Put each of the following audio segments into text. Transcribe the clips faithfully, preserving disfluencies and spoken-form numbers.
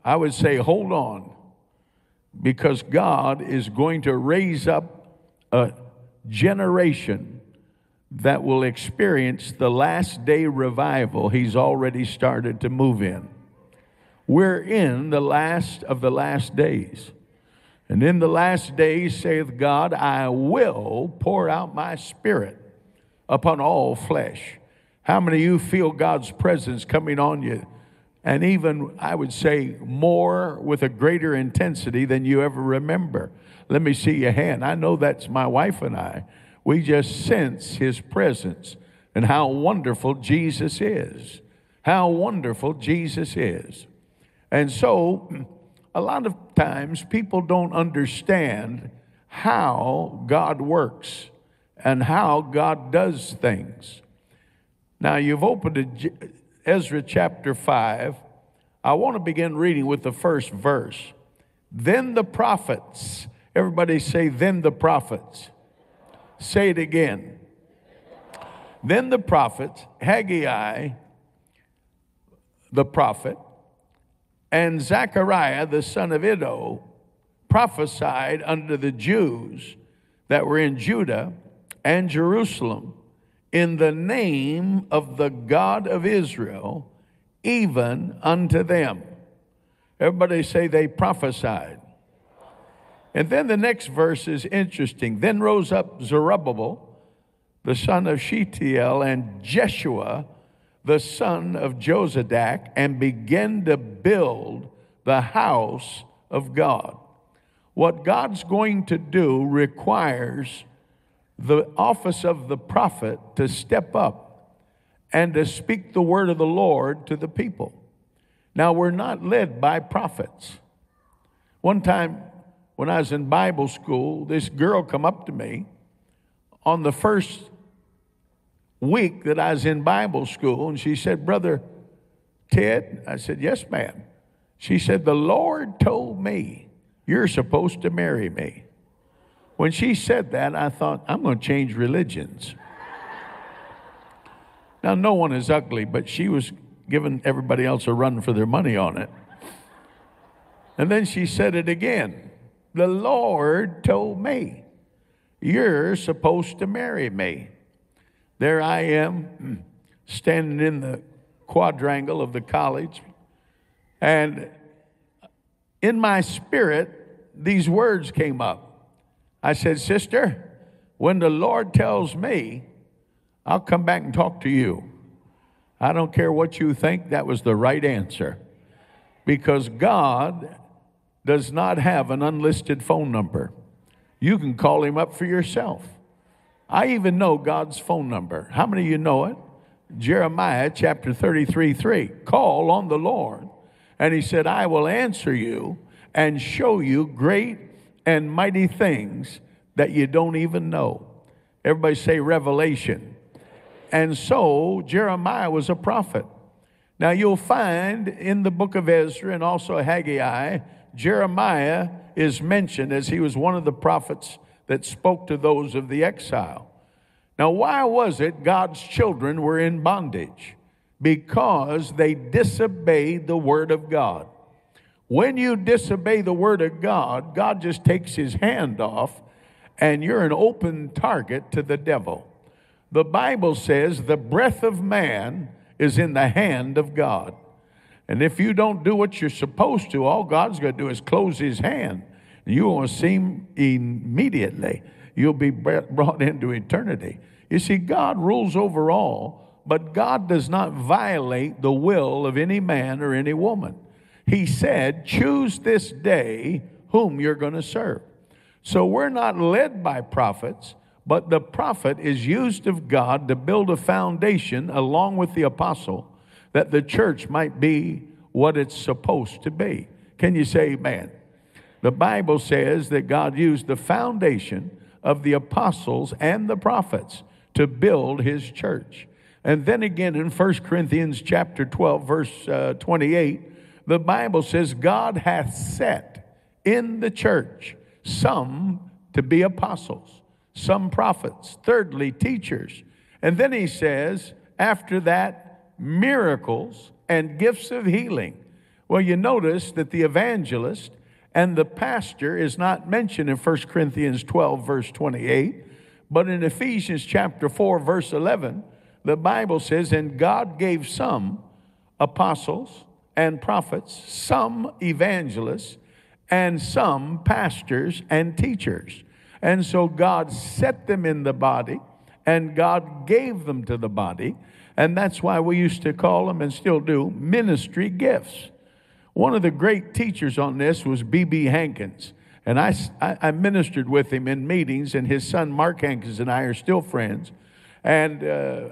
I would say hold on, because God is going to raise up a generation that will experience the last day revival He's already started to move in. We're in the last of the last days. And in the last days, saith God, I will pour out my Spirit upon all flesh. How many of you feel God's presence coming on you? And even, I would say, more with a greater intensity than you ever remember. Let me see your hand. I know that's my wife and I. We just sense His presence and how wonderful Jesus is. How wonderful Jesus is. And so, a lot of times people don't understand how God works and how God does things. Now, you've opened to Ezra chapter five. I want to begin reading with the first verse. Then the prophets, everybody say, then the prophets. Say it again. Then the prophets, Haggai, the prophet, and Zechariah, the son of Iddo, prophesied unto the Jews that were in Judah and Jerusalem in the name of the God of Israel, even unto them. Everybody say they prophesied. And then the next verse is interesting. Then rose up Zerubbabel, the son of Shealtiel, and Jeshua, the son of Jozadak, and began to build the house of God. What God's going to do requires the office of the prophet to step up and to speak the word of the Lord to the people. Now, we're not led by prophets. One time when I was in Bible school, this girl come up to me on the first week that I was in Bible school, and she said, Brother Ted, I said, yes, ma'am. She said, the Lord told me you're supposed to marry me. When she said that, I thought, I'm going to change religions. Now, no one is ugly, but she was giving everybody else a run for their money on it. And then she said it again. The Lord told me you're supposed to marry me. There I am, standing in the quadrangle of the college, and in my spirit, these words came up. I said, sister, when the Lord tells me, I'll come back and talk to you. I don't care what you think, that was the right answer. Because God does not have an unlisted phone number. You can call Him up for yourself. I even know God's phone number. How many of you know it? Jeremiah chapter thirty-three, three. Call on the Lord. And He said, I will answer you and show you great and mighty things that you don't even know. Everybody say revelation. And so Jeremiah was a prophet. Now you'll find in the book of Ezra and also Haggai, Jeremiah is mentioned as he was one of the prophets that spoke to those of the exile. Now, why was it God's children were in bondage? Because they disobeyed the word of God. When you disobey the word of God, God just takes His hand off, and you're an open target to the devil. The Bible says the breath of man is in the hand of God. And if you don't do what you're supposed to, all God's going to do is close His hand. You will see Him immediately. You'll be brought into eternity. You see, God rules over all, but God does not violate the will of any man or any woman. He said, choose this day whom you're going to serve. So we're not led by prophets, but the prophet is used of God to build a foundation along with the apostle that the church might be what it's supposed to be. Can you say amen? The Bible says that God used the foundation of the apostles and the prophets to build His church. And then again in First Corinthians chapter twelve, verse uh, twenty-eight, the Bible says God hath set in the church some to be apostles, some prophets, thirdly, teachers. And then he says, after that, miracles and gifts of healing. Well, you notice that the evangelist and the pastor is not mentioned in First Corinthians twelve, verse twenty-eight, but in Ephesians chapter four, verse eleven, the Bible says, and God gave some apostles and prophets, some evangelists, and some pastors and teachers. And so God set them in the body, and God gave them to the body, and that's why we used to call them, and still do, ministry gifts. One of the great teachers on this was B B Hankins, and I, I ministered with him in meetings, and his son Mark Hankins and I are still friends. And uh,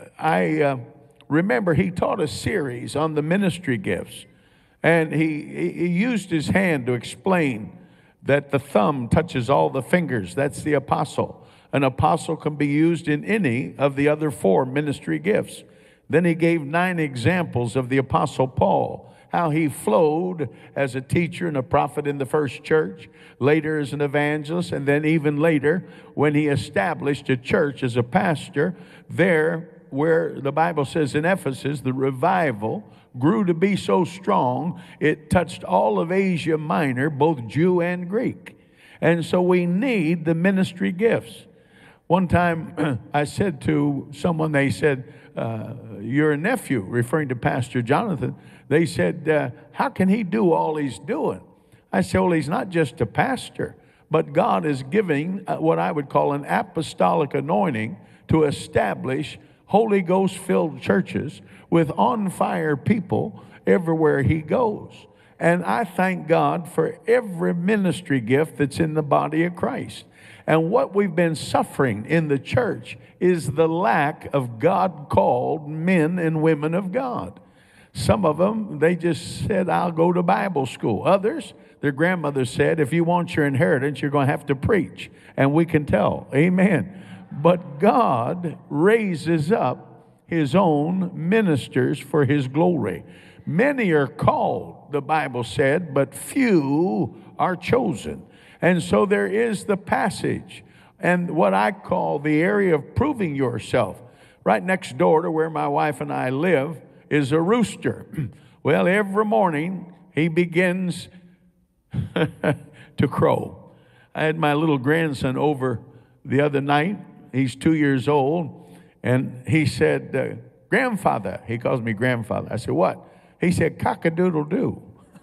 I uh, remember he taught a series on the ministry gifts, and he, he used his hand to explain that the thumb touches all the fingers. That's the apostle. An apostle can be used in any of the other four ministry gifts. Then he gave nine examples of the apostle Paul, how he flowed as a teacher and a prophet in the first church, later as an evangelist, and then even later when he established a church as a pastor there where the Bible says in Ephesus, the revival grew to be so strong, it touched all of Asia Minor, both Jew and Greek. And so we need the ministry gifts. One time I said to someone, they said, uh, your nephew, referring to Pastor Jonathan, they said, uh, how can he do all he's doing? I said, well, he's not just a pastor, but God is giving uh, what I would call an apostolic anointing to establish Holy Ghost-filled churches with on-fire people everywhere he goes. And I thank God for every ministry gift that's in the body of Christ. And what we've been suffering in the church is the lack of God-called men and women of God. Some of them, they just said, I'll go to Bible school. Others, their grandmother said, if you want your inheritance, you're going to have to preach. And we can tell. Amen. But God raises up his own ministers for his glory. Many are called, the Bible said, but few are chosen. And so there is the passage and what I call the area of proving yourself. Right next door to where my wife and I live is a rooster. Well, every morning he begins to crow. I had my little grandson over the other night. He's two years old. And he said, uh, grandfather, he calls me grandfather. I said, what? He said, cock-a-doodle-doo.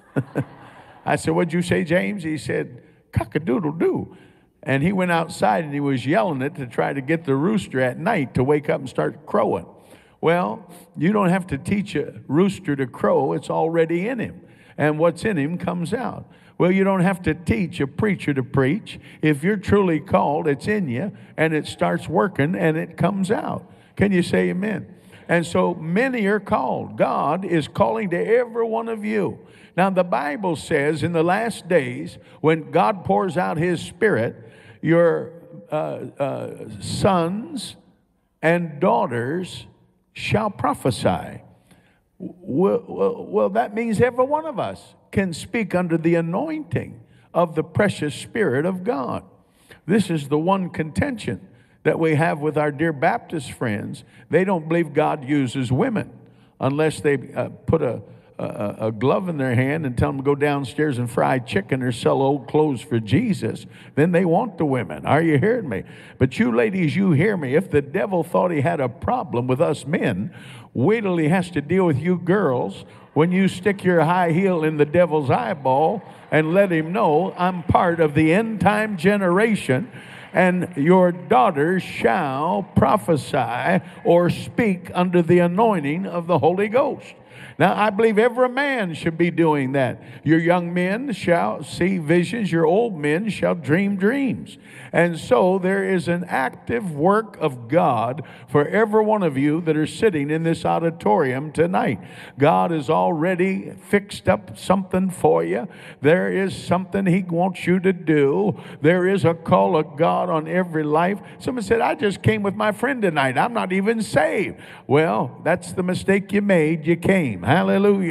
I said, what'd you say, James? He said, cock-a-doodle-doo. And he went outside and he was yelling it to try to get the rooster at night to wake up and start crowing. Well, you don't have to teach a rooster to crow. It's already in him. And what's in him comes out. Well, you don't have to teach a preacher to preach. If you're truly called, it's in you, and it starts working, and it comes out. Can you say amen? And so many are called. God is calling to every one of you. Now, the Bible says in the last days, when God pours out his Spirit, your uh, uh, sons and daughters shall prophesy. Well, well, well, that means every one of us can speak under the anointing of the precious Spirit of God. This is the one contention that we have with our dear Baptist friends. They don't believe God uses women unless they uh, put a, a, a glove in their hand and tell them to go downstairs and fry chicken or sell old clothes for Jesus. Then they want the women. Are you hearing me? But you ladies, you hear me. If the devil thought he had a problem with us men, wait till he has to deal with you girls when you stick your high heel in the devil's eyeball and let him know, I'm part of the end time generation, and your daughters shall prophesy or speak under the anointing of the Holy Ghost. Now, I believe every man should be doing that. Your young men shall see visions. Your old men shall dream dreams. And so there is an active work of God for every one of you that are sitting in this auditorium tonight. God has already fixed up something for you. There is something he wants you to do. There is a call of God on every life. Someone said, I just came with my friend tonight. I'm not even saved. Well, that's the mistake you made. You came. Hallelujah.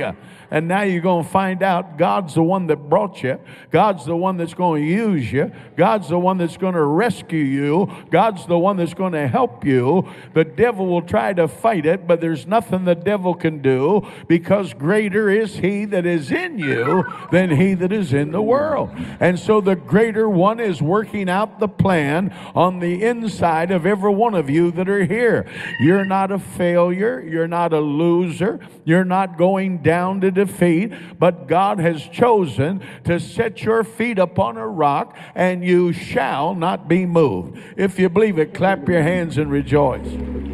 And now you're going to find out God's the one that brought you. God's the one that's going to use you. God's the one that's going to rescue you. God's the one that's going to help you. The devil will try to fight it, but there's nothing the devil can do, because greater is he that is in you than he that is in the world. And so the greater one is working out the plan on the inside of every one of you that are here. You're not a failure. You're not a loser. You're not going down to defeat, but God has chosen to set your feet upon a rock, and you shall not be moved. If you believe it, clap your hands and rejoice.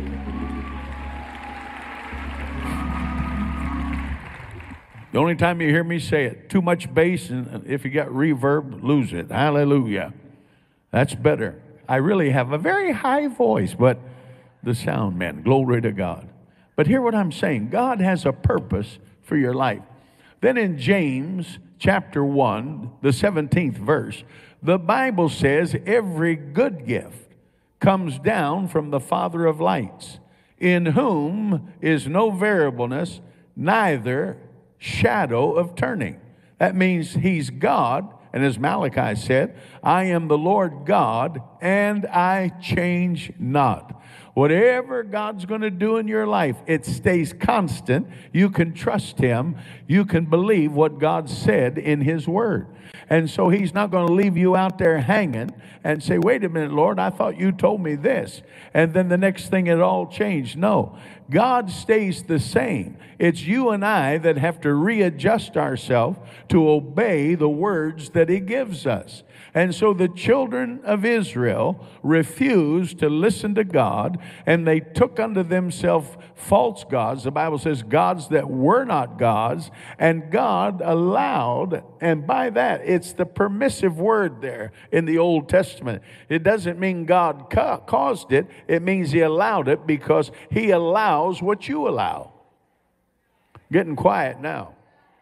The only time you hear me say it, too much bass, and if you got reverb, lose it. Hallelujah. That's better. I really have a very high voice, but the sound man, glory to God. But hear what I'm saying. God has a purpose for your life. Then in James chapter one, the seventeenth verse, the Bible says every good gift comes down from the Father of lights, in whom is no variableness, neither shadow of turning. That means he's God, and as Malachi said, I am the Lord God, and I change not. Whatever God's going to do in your life, it stays constant. You can trust him. You can believe what God said in his word. And so he's not going to leave you out there hanging and say, wait a minute, Lord, I thought you told me this. And then the next thing it all changed. No, God stays the same. It's you and I that have to readjust ourselves to obey the words that he gives us. And so the children of Israel refused to listen to God, and they took unto themselves false gods. The Bible says gods that were not gods, and God allowed, and by that, it's the permissive word there in the Old Testament. It doesn't mean God ca- caused it. It means he allowed it, because he allows what you allow. Getting quiet now.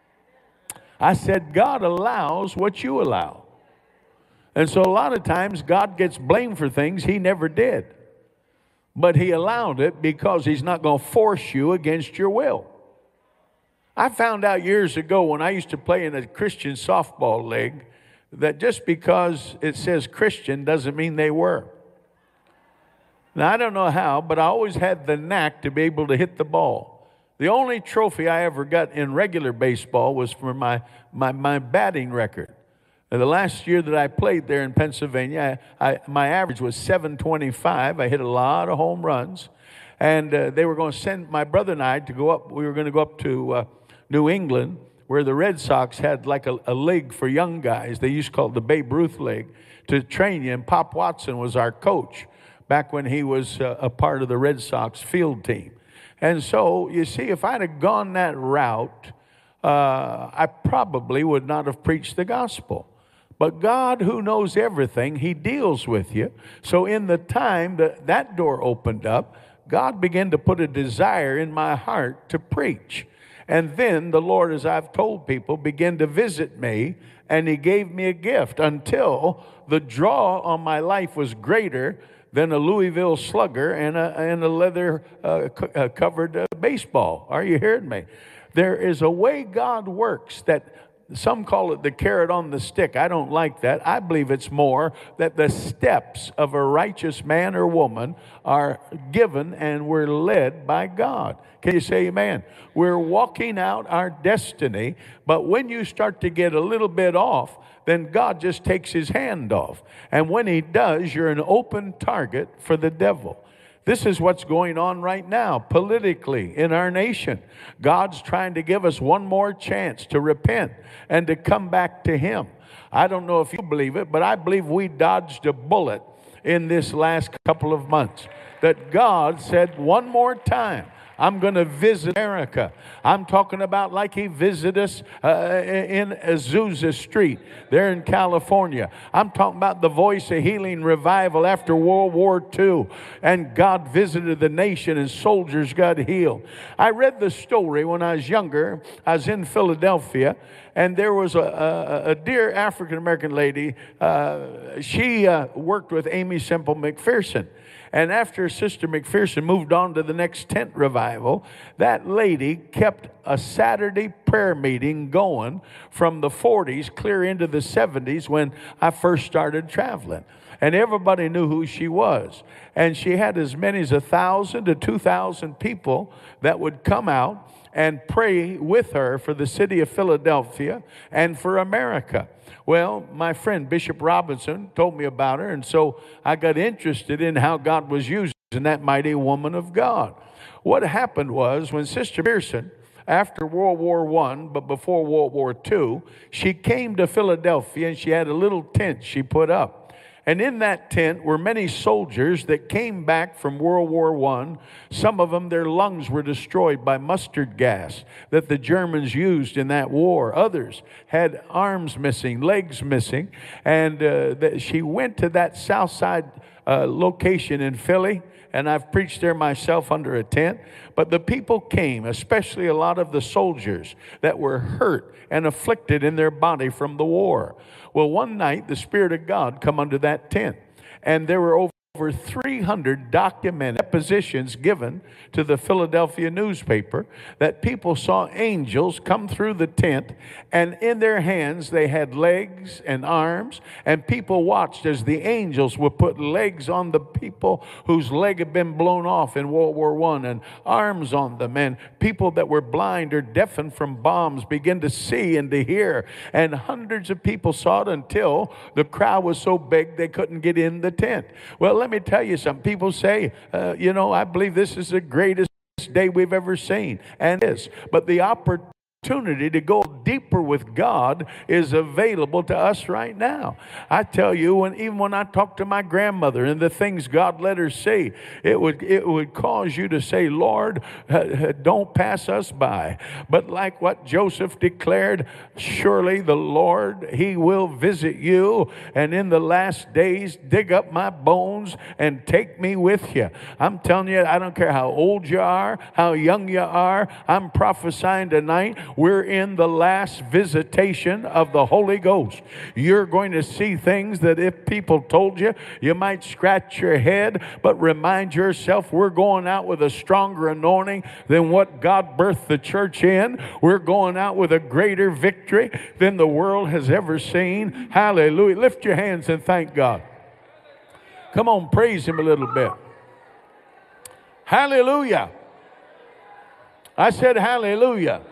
I said God allows what you allow. And so a lot of times God gets blamed for things he never did. But he allowed it because he's not going to force you against your will. I found out years ago when I used to play in a Christian softball league that just because it says Christian doesn't mean they were. Now, I don't know how, but I always had the knack to be able to hit the ball. The only trophy I ever got in regular baseball was for my, my, my batting record. The last year that I played there in Pennsylvania, I, I, my average was seven twenty-five. I hit a lot of home runs. And uh, they were going to send my brother and I to go up. We were going to go up to uh, New England, where the Red Sox had like a, a league for young guys. They used to call it the Babe Ruth League, to train you. And Pop Watson was our coach back when he was uh, a part of the Red Sox field team. And so, you see, if I'd have gone that route, uh, I probably would not have preached the gospel. But God, who knows everything, he deals with you. So in the time that that door opened up, God began to put a desire in my heart to preach. And then the Lord, as I've told people, began to visit me, and he gave me a gift until the draw on my life was greater than a Louisville Slugger and a, and a leather uh, co- uh, covered uh, baseball. Are you hearing me? There is a way God works that some call it the carrot on the stick. I don't like that. I believe it's more that the steps of a righteous man or woman are given and we're led by God. Can you say amen? We're walking out our destiny, but when you start to get a little bit off, then God just takes his hand off. And when he does, you're an open target for the devil. This is what's going on right now politically in our nation. God's trying to give us one more chance to repent and to come back to him. I don't know if you believe it, but I believe we dodged a bullet in this last couple of months. That God said one more time, I'm going to visit America. I'm talking about like he visited us uh, in Azusa Street there in California. I'm talking about the Voice of Healing revival after World War Two. And God visited the nation and soldiers got healed. I read the story when I was younger. I was in Philadelphia. And there was a, a, a dear African-American lady. Uh, she uh, worked with Amy Semple McPherson. And after Sister McPherson moved on to the next tent revival, that lady kept a Saturday prayer meeting going from the forties clear into the seventies when I first started traveling. And everybody knew who she was. And she had as many as a thousand to two thousand people that would come out and pray with her for the city of Philadelphia and for America. Well, my friend Bishop Robinson told me about her, and so I got interested in how God was using that mighty woman of God. What happened was when Sister Pearson, after World War One, but before World War Two, she came to Philadelphia and she had a little tent she put up. And in that tent were many soldiers that came back from World War One. Some of them, their lungs were destroyed by mustard gas that the Germans used in that war. Others had arms missing, legs missing. And uh, the, she went to that south side uh, location in Philly, and I've preached there myself under a tent. But the people came, especially a lot of the soldiers that were hurt and afflicted in their body from the war. Well, one night, the Spirit of God come under that tent, and there were over Over three hundred documented depositions given to the Philadelphia newspaper that people saw angels come through the tent, and in their hands they had legs and arms, and people watched as the angels would put legs on the people whose leg had been blown off in World War One, and arms on them, and people that were blind or deafened from bombs began to see and to hear, and hundreds of people saw it until the crowd was so big they couldn't get in the tent. Well, let me tell you something. People say, uh, you know, I believe this is the greatest day we've ever seen. And it is. But the opportunity to go deeper with God is available to us right now. I tell you, when even when I talk to my grandmother and the things God let her see, it would it would cause you to say, Lord, uh, don't pass us by. But like what Joseph declared, surely the Lord, he will visit you, and in the last days dig up my bones and take me with you. I'm telling you, I don't care how old you are, how young you are, I'm prophesying tonight, we're in the last visitation of the Holy Ghost. You're going to see things that if people told you, you might scratch your head, but remind yourself we're going out with a stronger anointing than what God birthed the church in. We're going out with a greater victory than the world has ever seen. Hallelujah. Lift your hands and thank God. Come on, praise him a little bit. Hallelujah. I said hallelujah.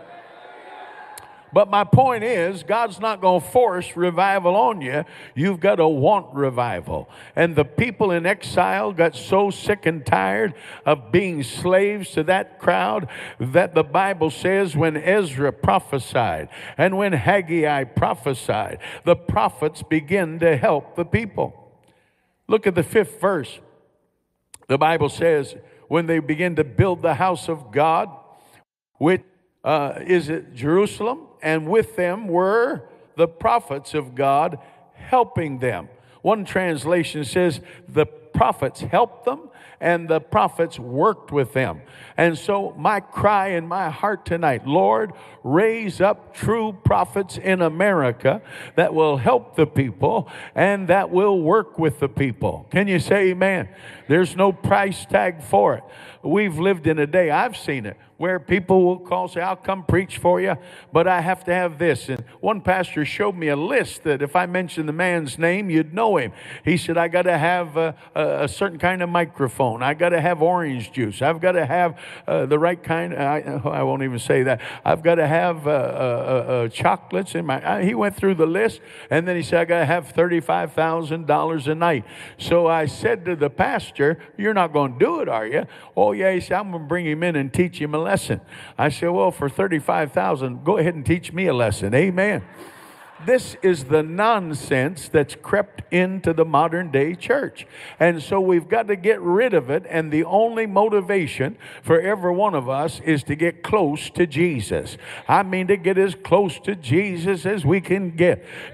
But my point is, God's not going to force revival on you. You've got to want revival. And the people in exile got so sick and tired of being slaves to that crowd that the Bible says when Ezra prophesied and when Haggai prophesied, the prophets begin to help the people. Look at the fifth verse. The Bible says, when they begin to build the house of God, which uh, is at Jerusalem, and with them were the prophets of God helping them. One translation says the prophets helped them and the prophets worked with them. And so my cry in my heart tonight, Lord, raise up true prophets in America that will help the people and that will work with the people. Can you say amen? There's no price tag for it. We've lived in a day, I've seen it, where people will call and say, I'll come preach for you, but I have to have this. And one pastor showed me a list that if I mentioned the man's name, you'd know him. He said, I got to have a, a, a certain kind of microphone. I got to have orange juice. I've got to have uh, the right kind. Of, I, I won't even say that. I've got to have uh, uh, uh, chocolates in my. I, he went through the list, and then he said, I got to have thirty-five thousand dollars a night. So I said to the pastor, you're not going to do it, are you? Oh, yeah. He said, I'm going to bring him in and teach him a lesson. I said, well, for thirty-five thousand dollars, go ahead and teach me a lesson. Amen. This is the nonsense that's crept into the modern day church. And so we've got to get rid of it. And the only motivation for every one of us is to get close to Jesus. I mean, to get as close to Jesus as we can get. To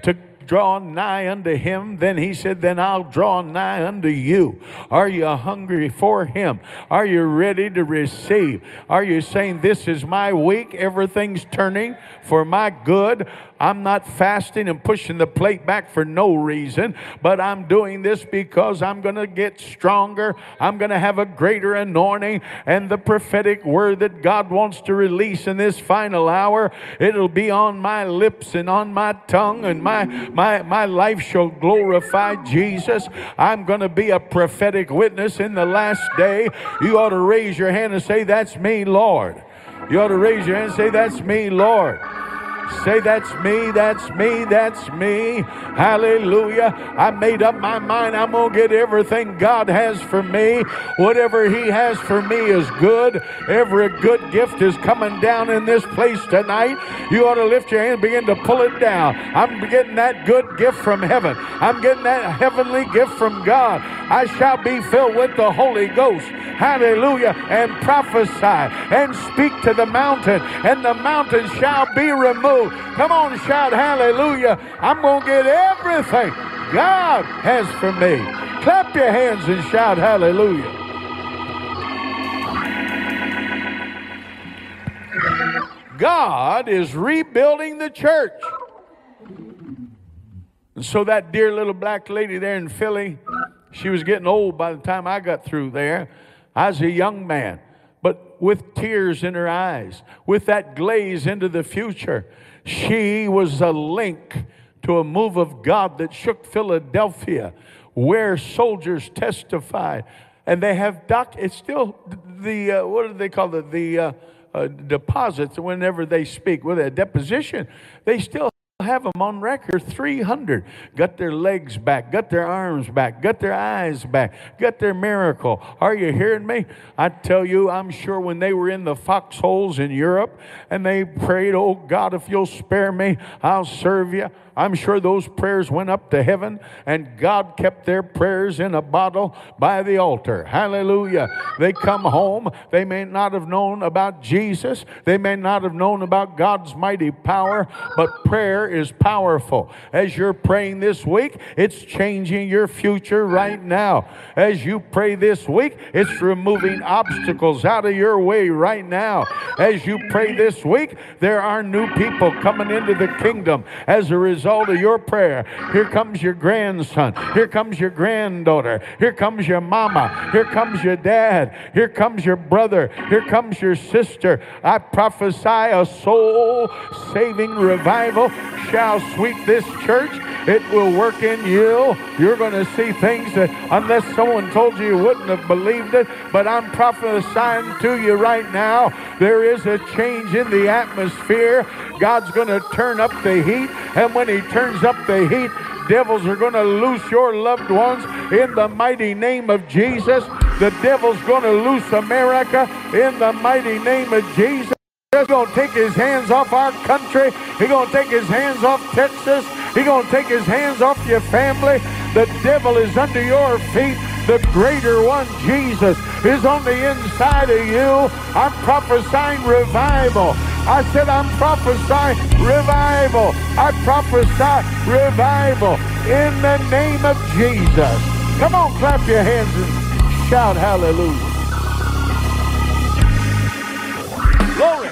draw nigh unto him, then he said, then I'll draw nigh unto you. Are you hungry for him? Are you ready to receive? Are you saying, this is my week, everything's turning for my good? I'm not fasting and pushing the plate back for no reason, but I'm doing this because I'm going to get stronger. I'm going to have a greater anointing, and the prophetic word that God wants to release in this final hour, it'll be on my lips and on my tongue, and my my my life shall glorify Jesus. I'm going to be a prophetic witness in the last day. You ought to raise your hand and say, that's me, Lord. You ought to raise your hand and say, that's me, Lord. Say, that's me, that's me, that's me. Hallelujah. I made up my mind. I'm going to get everything God has for me. Whatever he has for me is good. Every good gift is coming down in this place tonight. You ought to lift your hand and begin to pull it down. I'm getting that good gift from heaven. I'm getting that heavenly gift from God. I shall be filled with the Holy Ghost. Hallelujah. And prophesy and speak to the mountain, and the mountain shall be removed. Come on, shout hallelujah. I'm going to get everything God has for me. Clap your hands and shout hallelujah. God is rebuilding the church. And so that dear little black lady there in Philly, she was getting old by the time I got through there. I was a young man, but with tears in her eyes, with that glaze into the future. She was a link to a move of God that shook Philadelphia, where soldiers testified. And they have doc. It's still the, uh, what do they call it? The uh, uh, deposits whenever they speak. With a deposition, they still have them on record. Three hundred got their legs back, got their arms back, got their eyes back, got their miracle. Are you hearing me? I tell you, I'm sure when they were in the foxholes in Europe and they prayed, oh God, if you'll spare me, I'll serve you. I'm sure those prayers went up to heaven, and God kept their prayers in a bottle by the altar. Hallelujah. They come home. They may not have known about Jesus. They may not have known about God's mighty power, but prayer is powerful. As you're praying this week, it's changing your future right now. As you pray this week, it's removing obstacles out of your way right now. As you pray this week, there are new people coming into the kingdom as a result of your prayer. Here comes your grandson. Here comes your granddaughter. Here comes your mama. Here comes your dad. Here comes your brother. Here comes your sister. I prophesy a soul-saving revival shall sweep this church. It will work in you. You're going to see things that unless someone told you, you wouldn't have believed it. But I'm prophesying to you right now, there is a change in the atmosphere. God's going to turn up the heat. And when he turns up the heat, devils are going to loose your loved ones in the mighty name of Jesus. The devil's going to loose America in the mighty name of Jesus. He's going to take his hands off our country. He's going to take his hands off Texas. He's going to take his hands off your family. The devil is under your feet. The greater one, Jesus, is on the inside of you. I'm prophesying revival. I said I'm prophesying revival. I prophesy revival in the name of Jesus. Come on, clap your hands and shout hallelujah. Glory.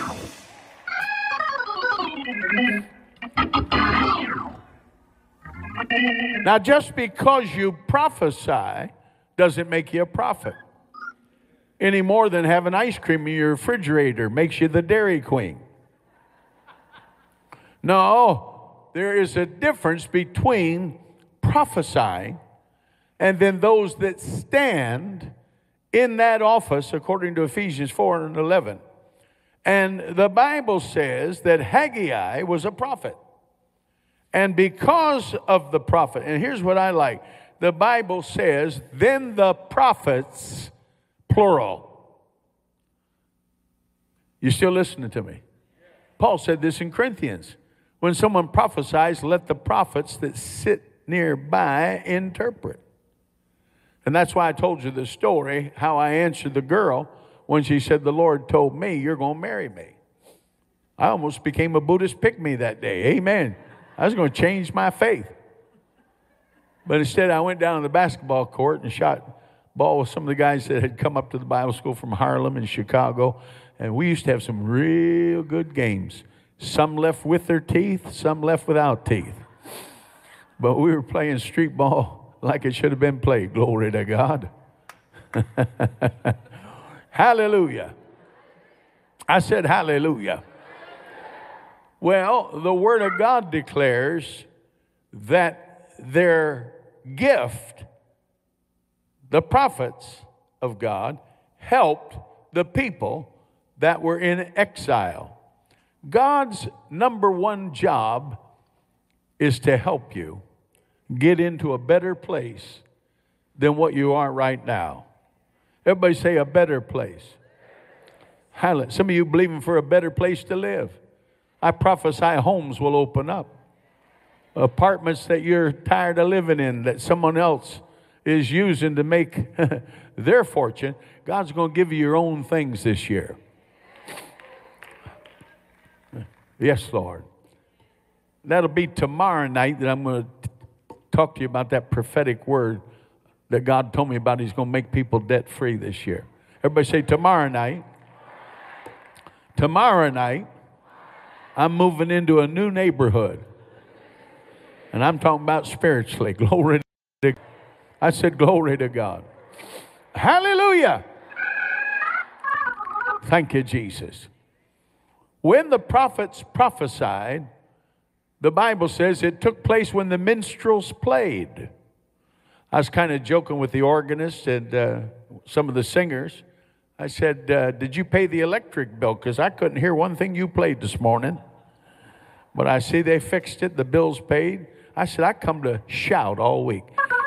Now, just because you prophesy doesn't make you a prophet any more than having ice cream in your refrigerator makes you the Dairy Queen. No, there is a difference between prophesying and then those that stand in that office, according to Ephesians four and eleven. And the Bible says that Haggai was a prophet. And because of the prophet, and here's what I like. The Bible says, then the prophets, plural. You still listening to me? Paul said this in Corinthians. When someone prophesies, let the prophets that sit nearby interpret. And that's why I told you the story, how I answered the girl when she said, the Lord told me you're going to marry me. I almost became a Buddhist pygmy that day. Amen. I was going to change my faith. But instead, I went down to the basketball court and shot ball with some of the guys that had come up to the Bible school from Harlem and Chicago. And we used to have some real good games. Some left with their teeth, some left without teeth. But we were playing street ball like it should have been played. Glory to God. Hallelujah. I said hallelujah. Well, the Word of God declares that their gift, the prophets of God, helped the people that were in exile. God's number one job is to help you get into a better place than what you are right now. Everybody say a better place. Hallelujah. Some of you believing for a better place to live. I prophesy homes will open up. Apartments that you're tired of living in, that someone else is using to make their fortune. God's going to give you your own things this year. Yes, Lord. That'll be tomorrow night that I'm going to talk to you about that prophetic word that God told me about. He's going to make people debt free this year. Everybody say tomorrow night. Tomorrow night, I'm moving into a new neighborhood. And I'm talking about spiritually. Glory to God. I said glory to God. Hallelujah. Thank you, Jesus. When the prophets prophesied, the Bible says it took place when the minstrels played. I was kind of joking with the organist and uh, some of the singers. I said, uh, did you pay the electric bill? Because I couldn't hear one thing you played this morning. But I see they fixed it. The bill's paid. I said, I come to shout all week.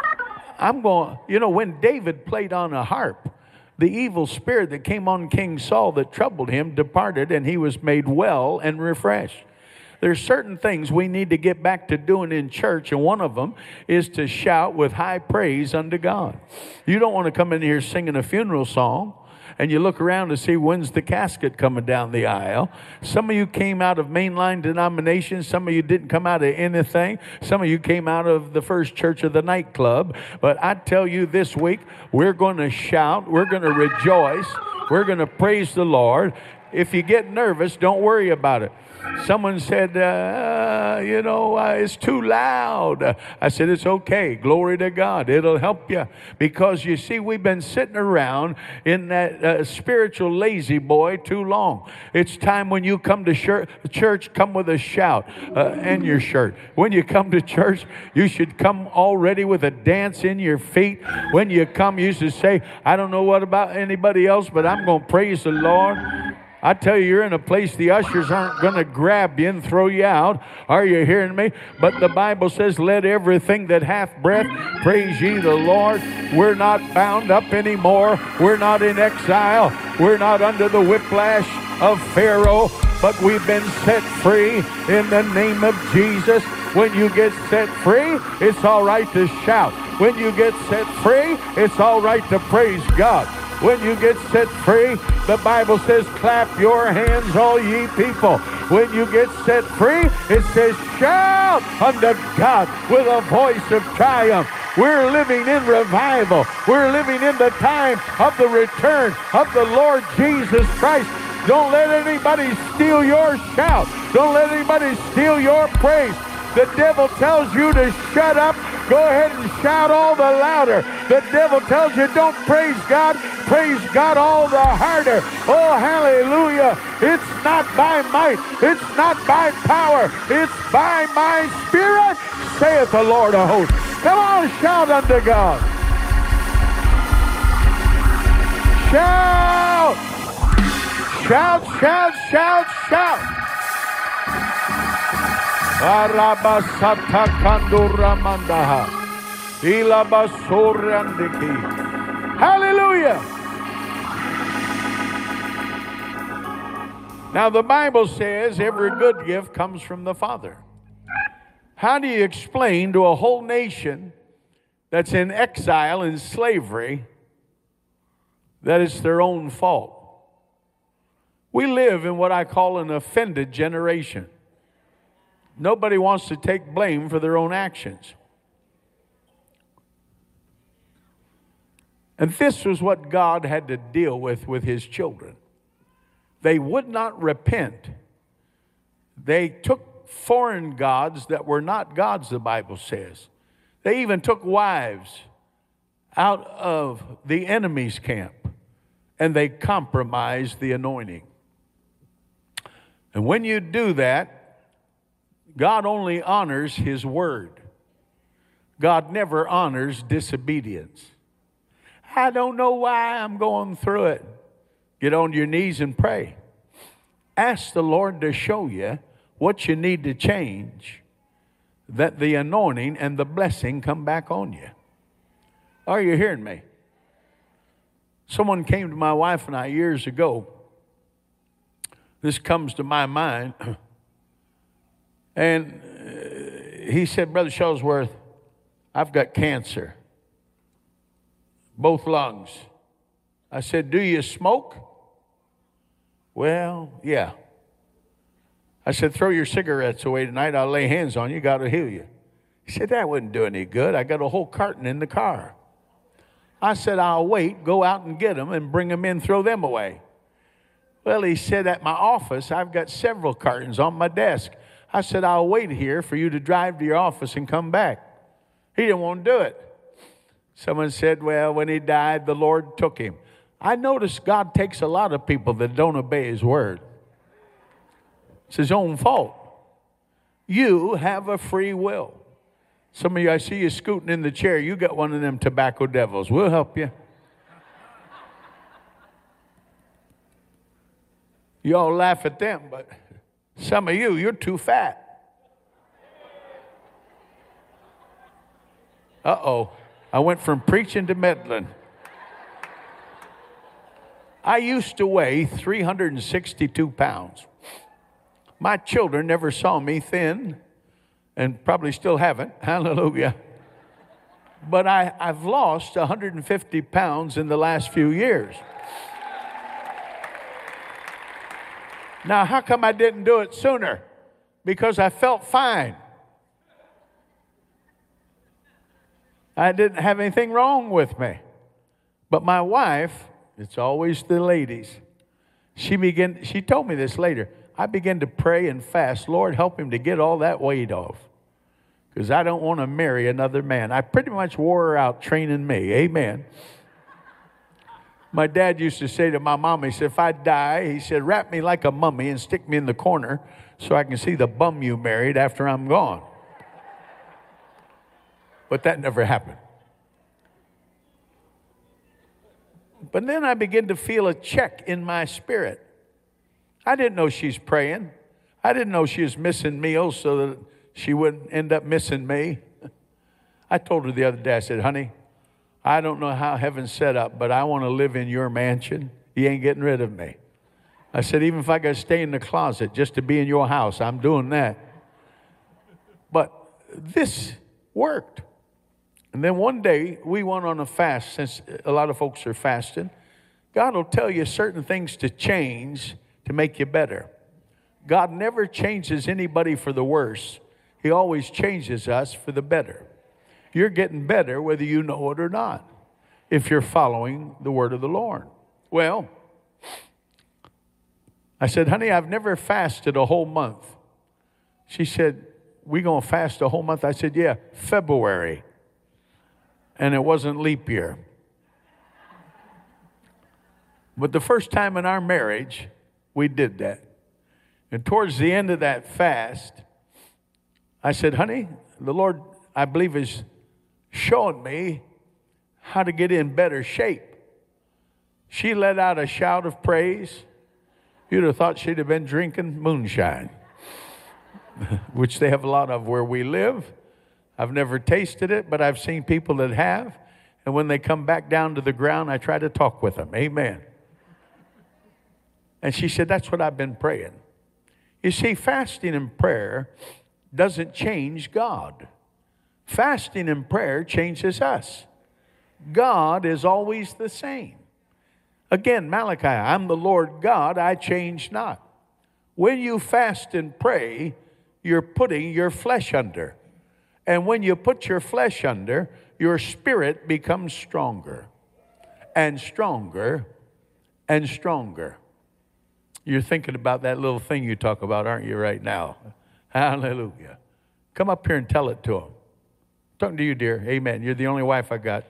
I'm going, you know, when David played on a harp, the evil spirit that came on King Saul that troubled him departed, and he was made well and refreshed. There's certain things we need to get back to doing in church, and one of them is to shout with high praise unto God. You don't want to come in here singing a funeral song, and you look around to see when's the casket coming down the aisle. Some of you came out of mainline denominations. Some of you didn't come out of anything. Some of you came out of the First Church of the nightclub. But I tell you this week, we're going to shout. We're going to rejoice. We're going to praise the Lord. If you get nervous, don't worry about it. Someone said, uh, you know, uh, it's too loud. I said, it's okay. Glory to God. It'll help you. Because you see, we've been sitting around in that uh, spiritual lazy boy too long. It's time when you come to shir- church, come with a shout uh, in your shirt. When you come to church, you should come already with a dance in your feet. When you come, you should say, I don't know what about anybody else, but I'm going to praise the Lord. I tell you, you're in a place the ushers aren't going to grab you and throw you out. Are you hearing me? But the Bible says, let everything that hath breath praise ye the Lord. We're not bound up anymore. We're not in exile. We're not under the whiplash of Pharaoh, but we've been set free in the name of Jesus. When you get set free, it's all right to shout. When you get set free, it's all right to praise God. When you get set free, the Bible says, clap your hands, all ye people. When you get set free, it says, shout unto God with a voice of triumph. We're living in revival. We're living in the time of the return of the Lord Jesus Christ. Don't let anybody steal your shout. Don't let anybody steal your praise. The devil tells you to shut up. Go ahead and shout all the louder. The devil tells you don't praise God. Praise God all the harder. Oh, hallelujah. It's not by might. It's not by power. It's by my spirit, saith the Lord of hosts. Come on, shout unto God. Shout. Shout, shout, shout, shout. Arabasata kandura mandaha. Ilabasurandiki. Hallelujah. Now the Bible says every good gift comes from the Father. How do you explain to a whole nation that's in exile and slavery that it's their own fault? We live in what I call an offended generation. Nobody wants to take blame for their own actions. And this was what God had to deal with with his children. They would not repent. They took foreign gods that were not gods, the Bible says. They even took wives out of the enemy's camp, and they compromised the anointing. And when you do that, God only honors his word. God never honors disobedience. I don't know why I'm going through it. Get on your knees and pray. Ask the Lord to show you what you need to change, that the anointing and the blessing come back on you. Are you hearing me? Someone came to my wife and I years ago. This comes to my mind. And he said, Brother Shuttlesworth, I've got cancer. Both lungs. I said, do you smoke? Well, yeah. I said, throw your cigarettes away tonight. I'll lay hands on you. God will heal you. He said, that wouldn't do any good. I got a whole carton in the car. I said, I'll wait, go out and get them and bring them in, throw them away. Well, he said, at my office, I've got several cartons on my desk. I said, I'll wait here for you to drive to your office and come back. He didn't want to do it. Someone said, well, when he died, the Lord took him. I noticed God takes a lot of people that don't obey his word. It's his own fault. You have a free will. Some of you, I see you scooting in the chair. You got one of them tobacco devils. We'll help you. You all laugh at them, but some of you, you're too fat. Uh-oh. I went from preaching to meddling. I used to weigh three hundred sixty-two pounds. My children never saw me thin, and probably still haven't. Hallelujah. But I, I've lost one hundred fifty pounds in the last few years. Now, how come I didn't do it sooner? Because I felt fine. I didn't have anything wrong with me. But my wife, it's always the ladies, she began, she told me this later. I began to pray and fast. Lord, help him to get all that weight off. Because I don't want to marry another man. I pretty much wore her out training me. Amen. My dad used to say to my mom, he said, if I die, he said, wrap me like a mummy and stick me in the corner so I can see the bum you married after I'm gone. But that never happened. But then I began to feel a check in my spirit. I didn't know she's praying. I didn't know she was missing meals so that she wouldn't end up missing me. I told her the other day, I said, honey, I don't know how heaven's set up, but I want to live in your mansion. You ain't getting rid of me. I said, even if I got to stay in the closet just to be in your house, I'm doing that. But this worked. And then one day, we went on a fast, since a lot of folks are fasting. God will tell you certain things to change to make you better. God never changes anybody for the worse. He always changes us for the better. You're getting better whether you know it or not, if you're following the word of the Lord. Well, I said, honey, I've never fasted a whole month. She said, we gonna fast a whole month? I said, yeah, February. And it wasn't leap year. But the first time in our marriage, we did that. And towards the end of that fast, I said, honey, the Lord, I believe, is showing me how to get in better shape. She let out a shout of praise. You'd have thought she'd have been drinking moonshine, which they have a lot of where we live. I've never tasted it, but I've seen people that have. And when they come back down to the ground, I try to talk with them. Amen. And she said, that's what I've been praying. You see, fasting and prayer doesn't change God. Fasting and prayer changes us. God is always the same. Again, Malachi, I'm the Lord God, I change not. When you fast and pray, you're putting your flesh under. And when you put your flesh under, your spirit becomes stronger. and stronger and stronger. You're thinking about that little thing you talk about, aren't you, right now? Hallelujah. Come up here and tell it to them. Talking to you, dear. Amen. You're the only wife I got.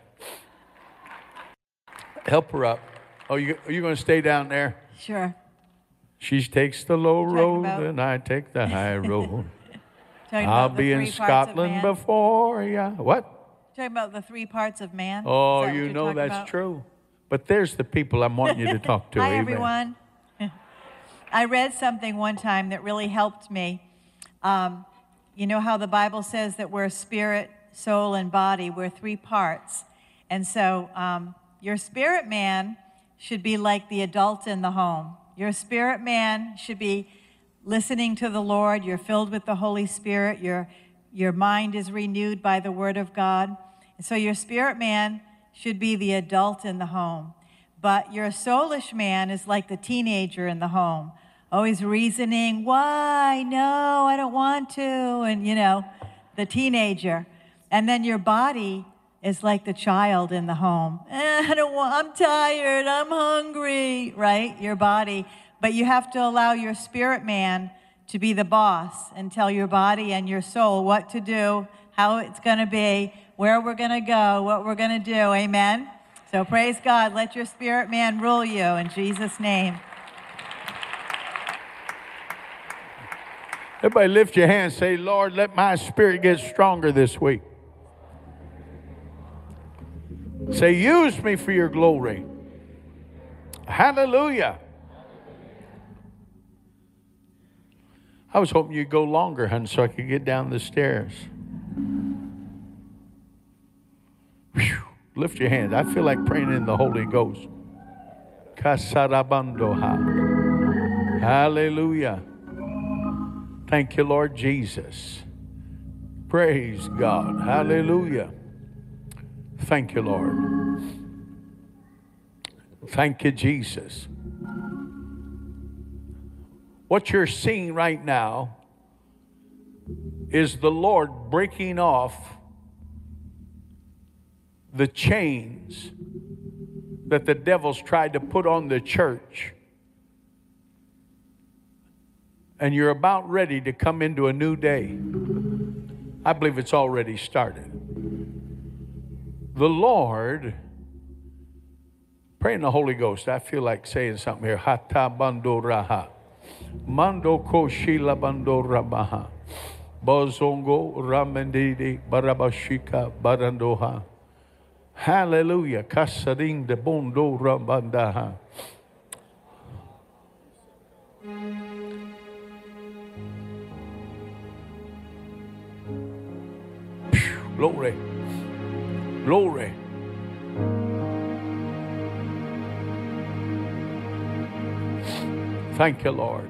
Help her up. Oh, you, are you going to stay down there? Sure. She takes the low road and I take the high road. I'll be in Scotland before ya. What? Talking about the three parts of man. Oh, you know that's about? True. But there's the people I'm wanting you to talk to. Hi, Amen. everyone. I read something one time that really helped me. Um, you know how the Bible says that we're spirit, soul, and body. We're three parts. And so um, your spirit man should be like the adult in the home. Your spirit man should be listening to the Lord. You're filled with the Holy Spirit. Your, your mind is renewed by the Word of God. And so your spirit man should be the adult in the home. But your soulish man is like the teenager in the home, always reasoning, why? No, I don't want to. And, you know, the teenager. And then your body is like the child in the home. Eh, I don't want, I'm tired, I'm hungry, right? Your body. But you have to allow your spirit man to be the boss and tell your body and your soul what to do, how it's going to be, where we're going to go, what we're going to do. Amen? So praise God. Let your spirit man rule you in Jesus' name. Everybody lift your hands. Say, Lord, let my spirit get stronger this week. Say, use me for your glory. Hallelujah. I was hoping you'd go longer, hun, so I could get down the stairs. Whew. Lift your hands. I feel like praying in the Holy Ghost. Kasarabandoha. Hallelujah. Thank you, Lord Jesus. Praise God. Hallelujah. Thank you, Lord. Thank you, Jesus. What you're seeing right now is the Lord breaking off the chains that the devil's tried to put on the church. And you're about ready to come into a new day. I believe it's already started. The Lord, pray in the Holy Ghost. I feel like saying something here. Hata bando raha. Mando koshila bando rabaha. Bozongo ramendidi barabashika barandoha. Hallelujah. Kasaring de bondo rambandaha. Glory. Glory. Thank you, Lord.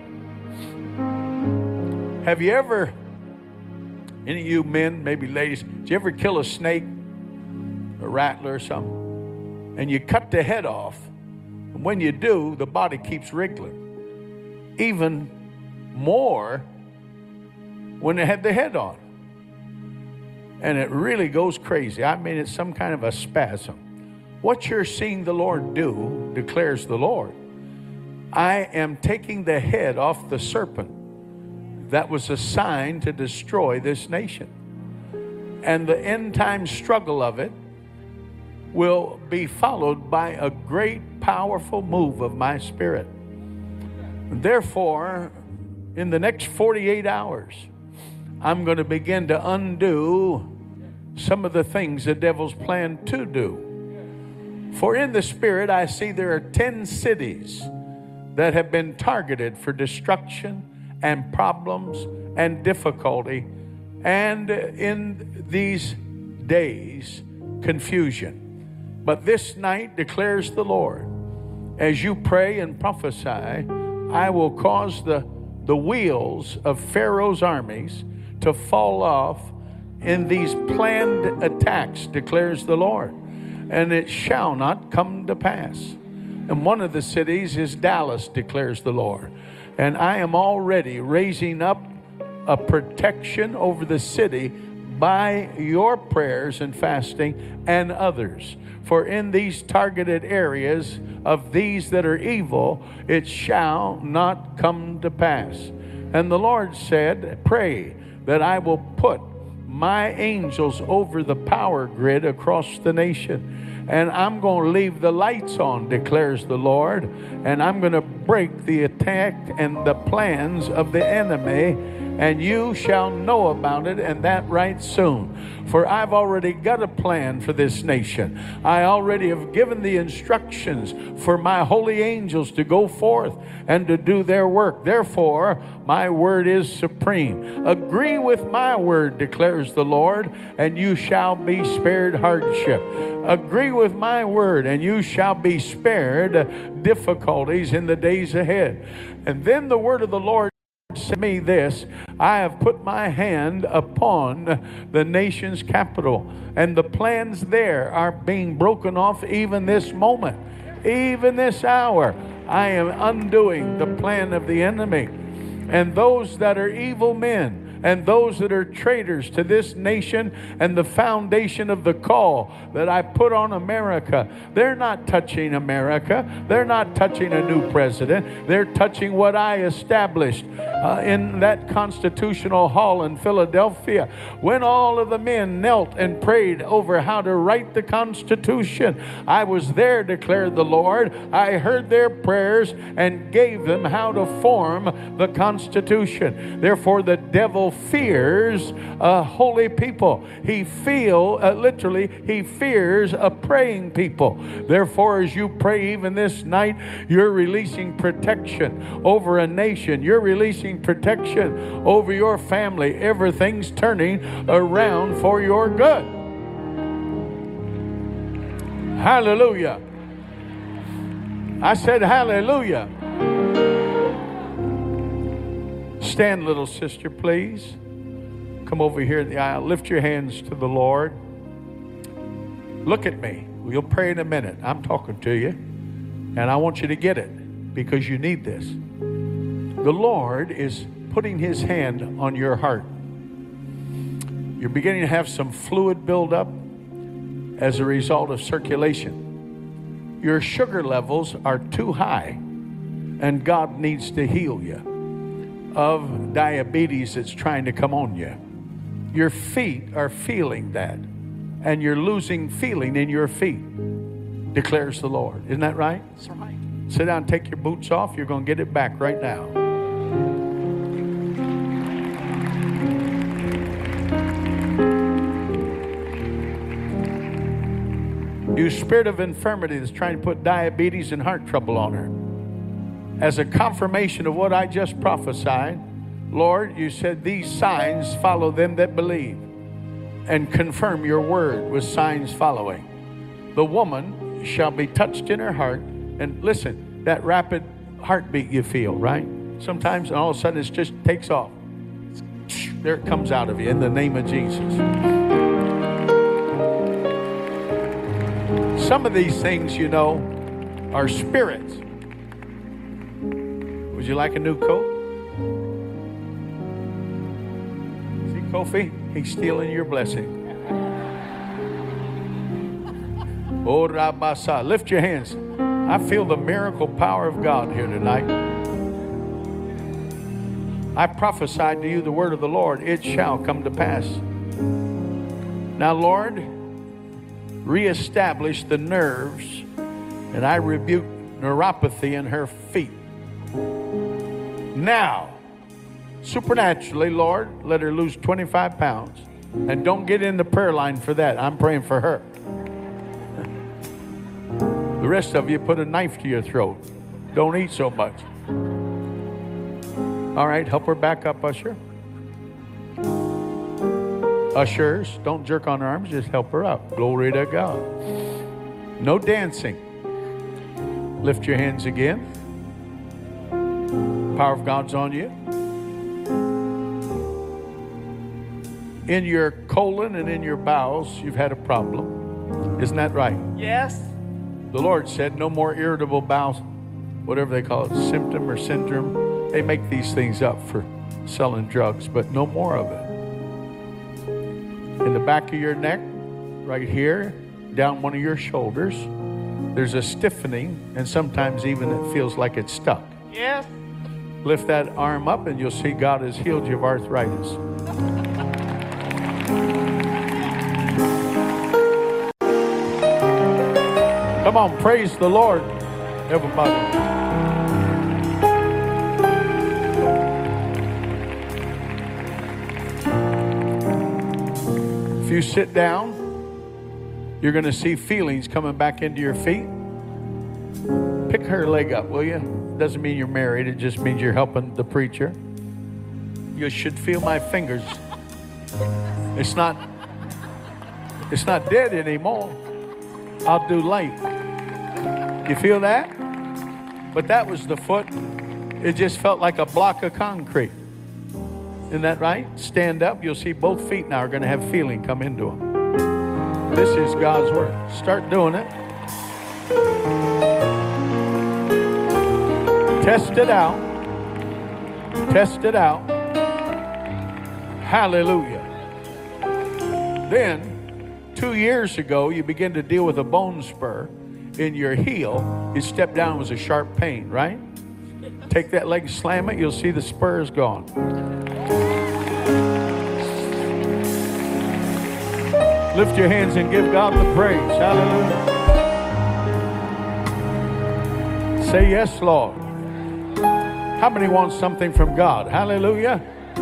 Have you ever, any of you men, maybe ladies, did you ever kill a snake, a rattler or something? And you cut the head off. And when you do, the body keeps wriggling. Even more when it had the head on. And it really goes crazy. I mean, it's some kind of a spasm. What you're seeing the Lord do, declares the Lord, I am taking the head off the serpent that was assigned to destroy this nation. And the end time struggle of it will be followed by a great, powerful move of my spirit. And therefore, in the next forty-eight hours, I'm going to begin to undo some of the things the devil's planned to do. For in the spirit, I see there are ten cities that have been targeted for destruction and problems and difficulty, and in these days, confusion. But this night, declares the Lord, as you pray and prophesy, I will cause the, the wheels of Pharaoh's armies to fall off in these planned attacks, declares the Lord, and it shall not come to pass. And one of the cities is Dallas, declares the Lord. And I am already raising up a protection over the city by your prayers and fasting and others. For in these targeted areas of these that are evil, it shall not come to pass. And the Lord said, pray that I will put my angels over the power grid across the nation. And I'm going to leave the lights on, declares the Lord. And I'm going to break the attack and the plans of the enemy. And you shall know about it, and that right soon. For I've already got a plan for this nation. I already have given the instructions for my holy angels to go forth and to do their work. Therefore, my word is supreme. Agree with my word, declares the Lord, and you shall be spared hardship. Agree with my word, and you shall be spared difficulties in the days ahead. And then the word of the Lord said to me this, I have put my hand upon the nation's capital, and the plans there are being broken off even this moment, even this hour. I am undoing the plan of the enemy, and those that are evil men and those that are traitors to this nation and the foundation of the call that I put on America. They're not touching America. They're not touching a new president. They're touching what I established uh, in that constitutional hall in Philadelphia when all of the men knelt and prayed over how to write the Constitution. I was there, declared the Lord. I heard their prayers and gave them how to form the Constitution. Therefore, the devil fears a holy people. He feel uh, literally he fears a praying people. Therefore, as you pray even this night, you're releasing protection over a nation. You're releasing protection over your family. Everything's turning around for your good. Hallelujah. I said hallelujah. Stand, little sister, please. Come over here in the aisle. Lift your hands to the Lord. Look at me. We'll pray in a minute. I'm talking to you. And I want you to get it because you need this. The Lord is putting his hand on your heart. You're beginning to have some fluid build up as a result of circulation. Your sugar levels are too high, and God needs to heal you of diabetes that's trying to come on you. Your feet are feeling that, and you're losing feeling in your feet, declares the Lord. Isn't that right? That's right. Sit down, take your boots off. You're going to get it back right now. You spirit of infirmity that's trying to put diabetes and heart trouble on her. As a confirmation of what I just prophesied, Lord, you said these signs follow them that believe, and confirm your word with signs following. The woman shall be touched in her heart. And listen, that rapid heartbeat you feel, right? Sometimes and all of a sudden it just takes off. There it comes out of you in the name of Jesus. Some of these things, you know, are spirits. Would you like a new coat? See, Kofi? He's stealing your blessing. Oh, Rabasa. Lift your hands. I feel the miracle power of God here tonight. I prophesied to you the word of the Lord. It shall come to pass. Now, Lord, reestablish the nerves, and I rebuke neuropathy in her feet. Now, supernaturally, Lord, let her lose twenty-five pounds. And don't get in the prayer line for that. I'm praying for her. The rest of you, put a knife to your throat. Don't eat so much. All right, help her back up, usher. Ushers, don't jerk on her arms. Just help her up. Glory to God. No dancing. Lift your hands again. Power of God's on you. In your colon and in your bowels, you've had a problem. Isn't that right? Yes. The Lord said no more irritable bowel, whatever they call it, symptom or syndrome. They make these things up for selling drugs, but no more of it. back of your neck, right here, down one of your shoulders. There's a stiffening, and sometimes even it feels like it's stuck. Yes. Lift that arm up and you'll see God has healed you of arthritis. Come on, praise the Lord, everybody. If you sit down, you're going to see feelings coming back into your feet. Pick her leg up, will you? Doesn't mean you're married. It just means you're helping the preacher. You should feel my fingers. It's not, it's not dead anymore. I'll do light. You feel that? But that was the foot. It just felt like a block of concrete. Isn't that right? Stand up. You'll see both feet now are going to have feeling come into them. This is God's word. Start doing it. Test it out. Test it out. Hallelujah. Then, two years ago, you began to deal with a bone spur in your heel. You stepped down, it was a sharp pain, right? Take that leg, slam it, you'll see the spur is gone. Lift your hands and give God the praise. Hallelujah. Say yes, Lord. How many want something from God? Hallelujah.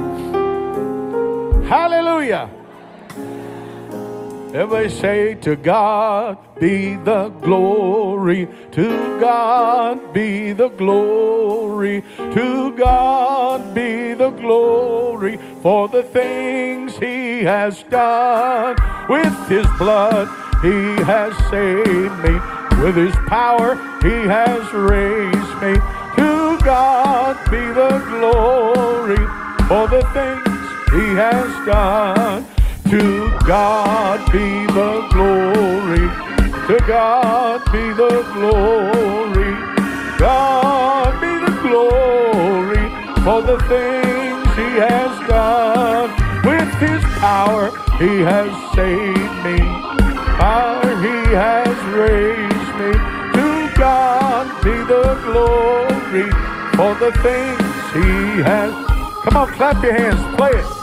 Hallelujah. Everybody say, to God be the glory, to God be the glory, to God be the glory for the things he has done. With his blood he has saved me, with his power he has raised me. To God be the glory for the things he has done. To God be the glory, to God be the glory, God be the glory for the things he has done. With his power he has saved me, power he has raised me. To God be the glory for the things he has. Come on, clap your hands, play it.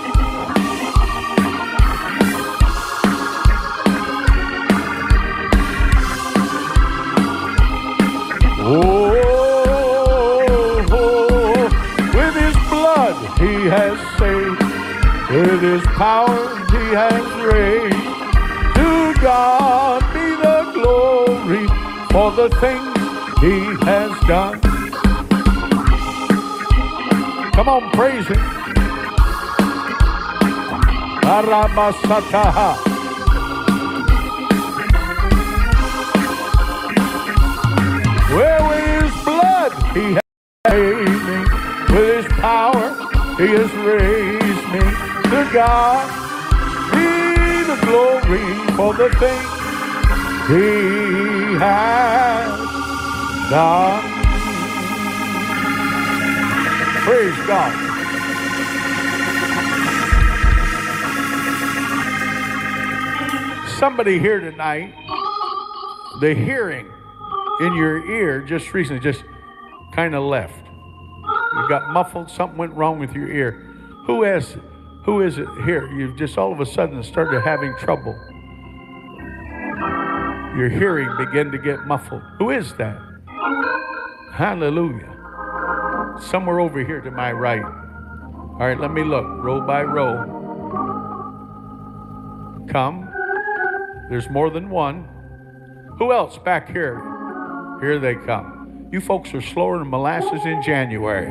Oh, oh, with his blood he has saved, with his power he has raised. To God be the glory for the things he has done. Come on, praise him. Arabasataha. Well, with his blood he has saved me, with his power he has raised me. To God be the glory for the things he has done. Praise God. Somebody here tonight, the hearing in your ear just recently just kind of left. You got muffled, something went wrong with your ear. Who has, who is it here? You've just all of a sudden started having trouble. Your hearing began to get muffled. Who is that? Hallelujah. Somewhere over here to my right. All right, let me look, row by row. Come. There's more than one. Who else back here? Here they come. You folks are slower than molasses in January.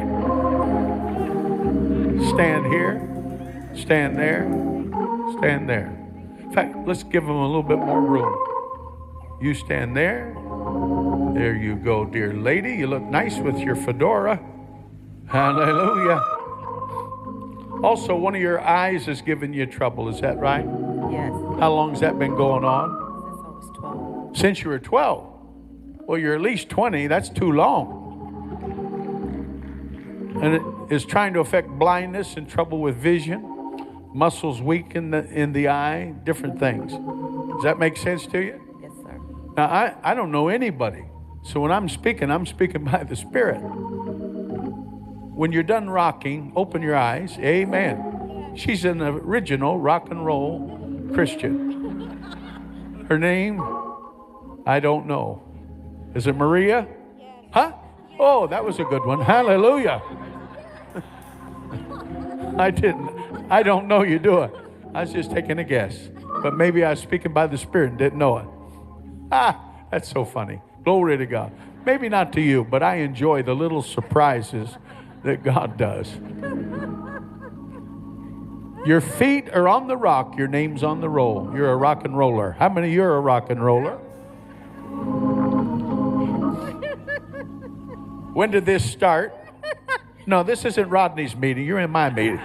Stand here, stand there, stand there. In fact, let's give them a little bit more room. You stand there. There you go, dear lady. You look nice with your fedora. Hallelujah. Also, one of your eyes is giving you trouble. Is that right? Yes. How long has that been going on? Since I was twelve. Since you were twelve. Well, you're at least twenty. That's too long. And it is trying to affect blindness and trouble with vision. muscles weak in the in the eye, different things. Does that make sense to you? Yes, sir. Now, I, I don't know anybody. So when I'm speaking, I'm speaking by the Spirit. When you're done rocking, open your eyes. Amen. She's an original rock and roll Christian. Her name, I don't know. Is it Maria? Huh? Oh, that was a good one. Hallelujah. I didn't. I don't know you do it. I was just taking a guess. But maybe I was speaking by the Spirit and didn't know it. Ah, that's so funny. Glory to God. Maybe not to you, but I enjoy the little surprises that God does. Your feet are on the rock. Your name's on the roll. You're a rock and roller. How many of you are a rock and roller? When did this start? No, this isn't Rodney's meeting. You're in my meeting.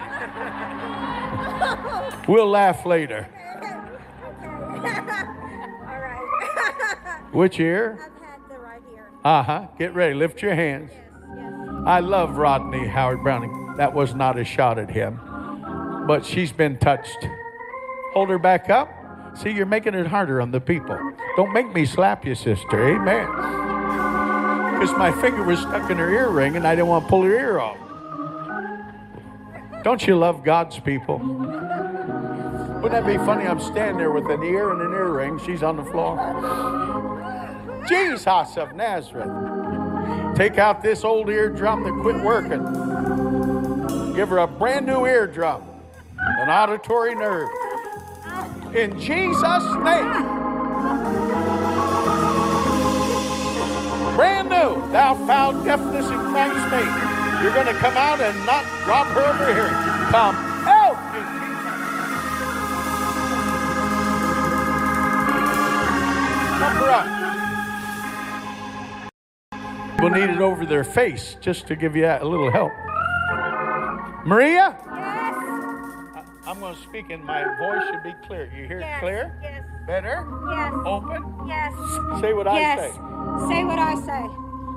We'll laugh later. All right. Which ear? I've had the right ear. Uh-huh. Get ready. Lift your hands. Yes, yes. I love Rodney Howard Browning. That was not a shot at him. But she's been touched. Hold her back up. See, you're making it harder on the people. Don't make me slap you, sister. Amen. Because my finger was stuck in her earring and I didn't want to pull her ear off. Don't you love God's people? Wouldn't that be funny? I'm standing there with an ear and an earring. She's on the floor. Jesus of Nazareth. Take out this old eardrum that quit working. Give her a brand new eardrum. An auditory nerve. In Jesus' name. Brand new. Thou foul deafness in Christ's name. You're going to come out and not rob her of her hearing. Come out in Jesus' name. Pump her up. We'll need it over their face just to give you a little help. Maria? Yes. I- I'm going to speak and my voice should be clear. You hear Yes. it clear? Yes. Better? Yes. Open? Yes. Say what yes. I say. Say what I say.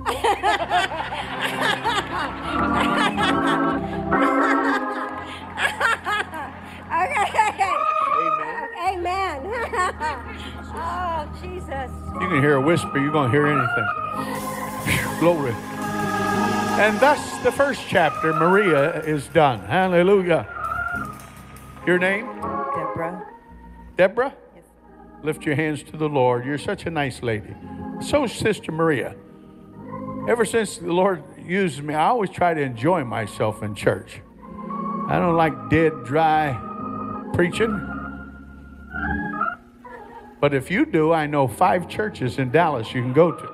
Okay. Amen. Amen. Oh, Jesus. You can hear a whisper, you're going to hear anything. Glory. And thus the first chapter, Maria, is done. Hallelujah. Your name? Deborah. Deborah? Yes, sir. Lift your hands to the Lord. You're such a nice lady. So is Sister Maria. Ever since the Lord used me, I always try to enjoy myself in church. I don't like dead, dry preaching. But if you do, I know five churches in Dallas you can go to.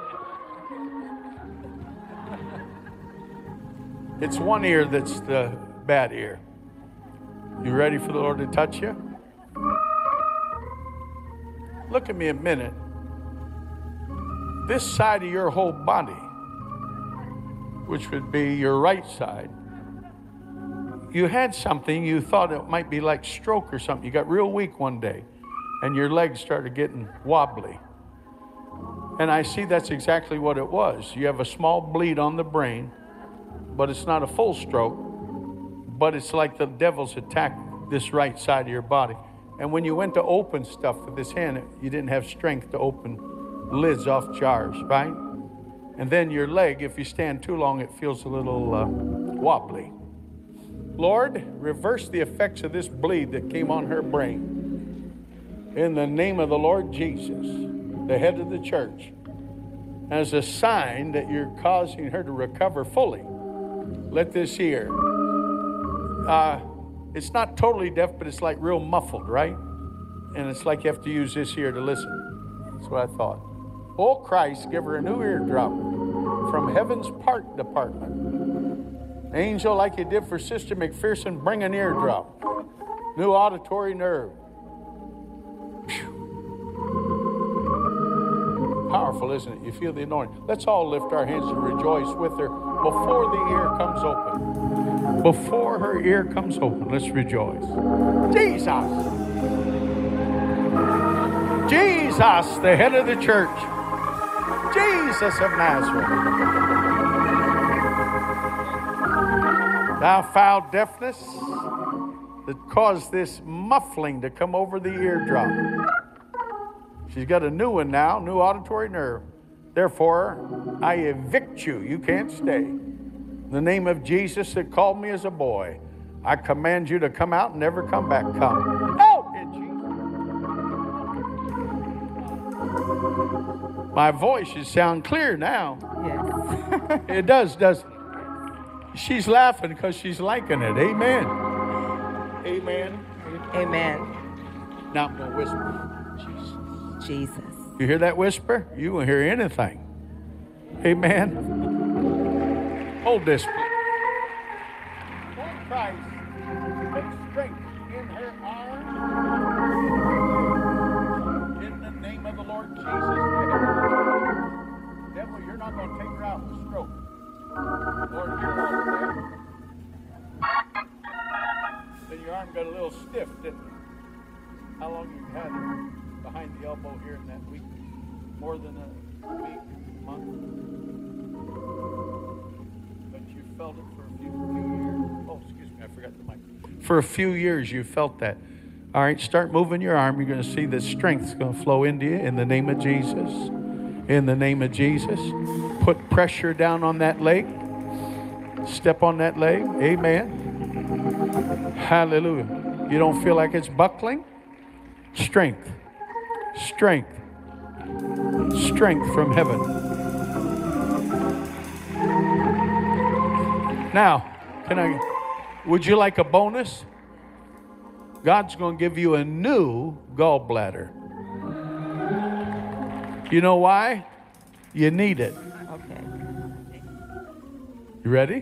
It's one ear that's the bad ear. You ready for the Lord to touch you? Look at me a minute. This side of your whole body, which would be your right side, you had something, you thought it might be like stroke or something. You got real weak one day, and your legs started getting wobbly. And I see that's exactly what it was. You have a small bleed on the brain, but it's not a full stroke, but it's like the devil's attacked this right side of your body. And when you went to open stuff with this hand, you didn't have strength to open lids off jars, right? And then your leg, if you stand too long, it feels a little uh, wobbly. Lord, reverse the effects of this bleed that came on her brain. In the name of the Lord Jesus, the head of the church, as a sign that you're causing her to recover fully. Let this ear, uh, it's not totally deaf, but it's like real muffled, right? And it's like you have to use this ear to listen. That's what I thought. Oh, Christ, give her a new eardrum from heaven's part department. Angel, like you did for Sister McPherson, bring an eardrum. New auditory nerve. Whew. Powerful, isn't it? You feel the anointing. Let's all lift our hands and rejoice with her before the ear comes open. Before her ear comes open, let's rejoice. Jesus. Jesus, the head of the church. Jesus of Nazareth. Thou foul deafness that caused this muffling to come over the eardrum. She's got a new one now, new auditory nerve. Therefore, I evict you. You can't stay. In the name of Jesus that called me as a boy, I command you to come out and never come back. Come out in Jesus. My voice should sound clear now. Yes. It does, doesn't it? She's laughing because she's liking it. Amen. Amen. Amen. Now I'm going to whisper. Jesus. Jesus. You hear that whisper? You won't hear anything. Amen. Hold this, please. For Christ, put strength in her arm. In the name of the Lord Jesus. Devil, you're not going to take her out with stroke. Lord, you're all there. Then your arm got a little stiff, didn't it? How long you had it behind the elbow here in that week? More than a week, month? But you felt it for a few, few years. Oh, excuse me, I forgot the mic. For a few years you felt that. All right, start moving your arm. You're going to see the strength's going to flow into you in the name of Jesus. In the name of Jesus. Put pressure down on that leg. Step on that leg. Amen. Hallelujah. You don't feel like it's buckling? Strength. Strength. Strength from heaven. Now, can I, would you like a bonus? God's going to give you a new gallbladder. You know why? You need it. Okay. You ready?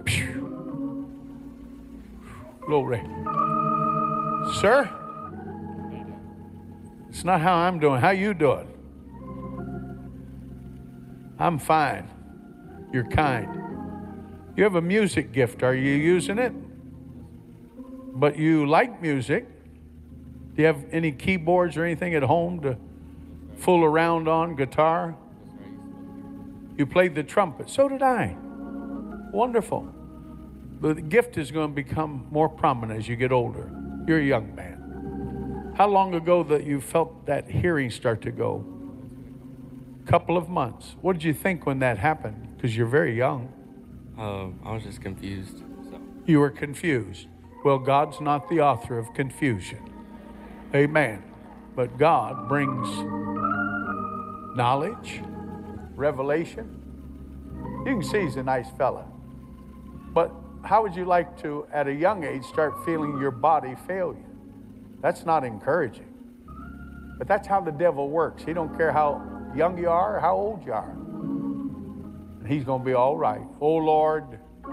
Glory. Sir? It's not how I'm doing. How you doing? I'm fine. You're kind. You have a music gift. Are you using it? But you like music. Do you have any keyboards or anything at home to fool around on? Guitar? You played the trumpet. So did I. Wonderful. But the gift is going to become more prominent as you get older. You're a young man. How long ago that you felt that hearing start to go? Couple of months. What did you think when that happened? Because you're very young. Um, I was just confused. So. You were confused. Well, God's not the author of confusion. Amen. But God brings knowledge, revelation. You can see he's a nice fella. But how would you like to, at a young age, start feeling your body fail you? That's not encouraging. But that's how the devil works. He don't care how young you are or how old you are. And he's going to be all right. Oh, Lord.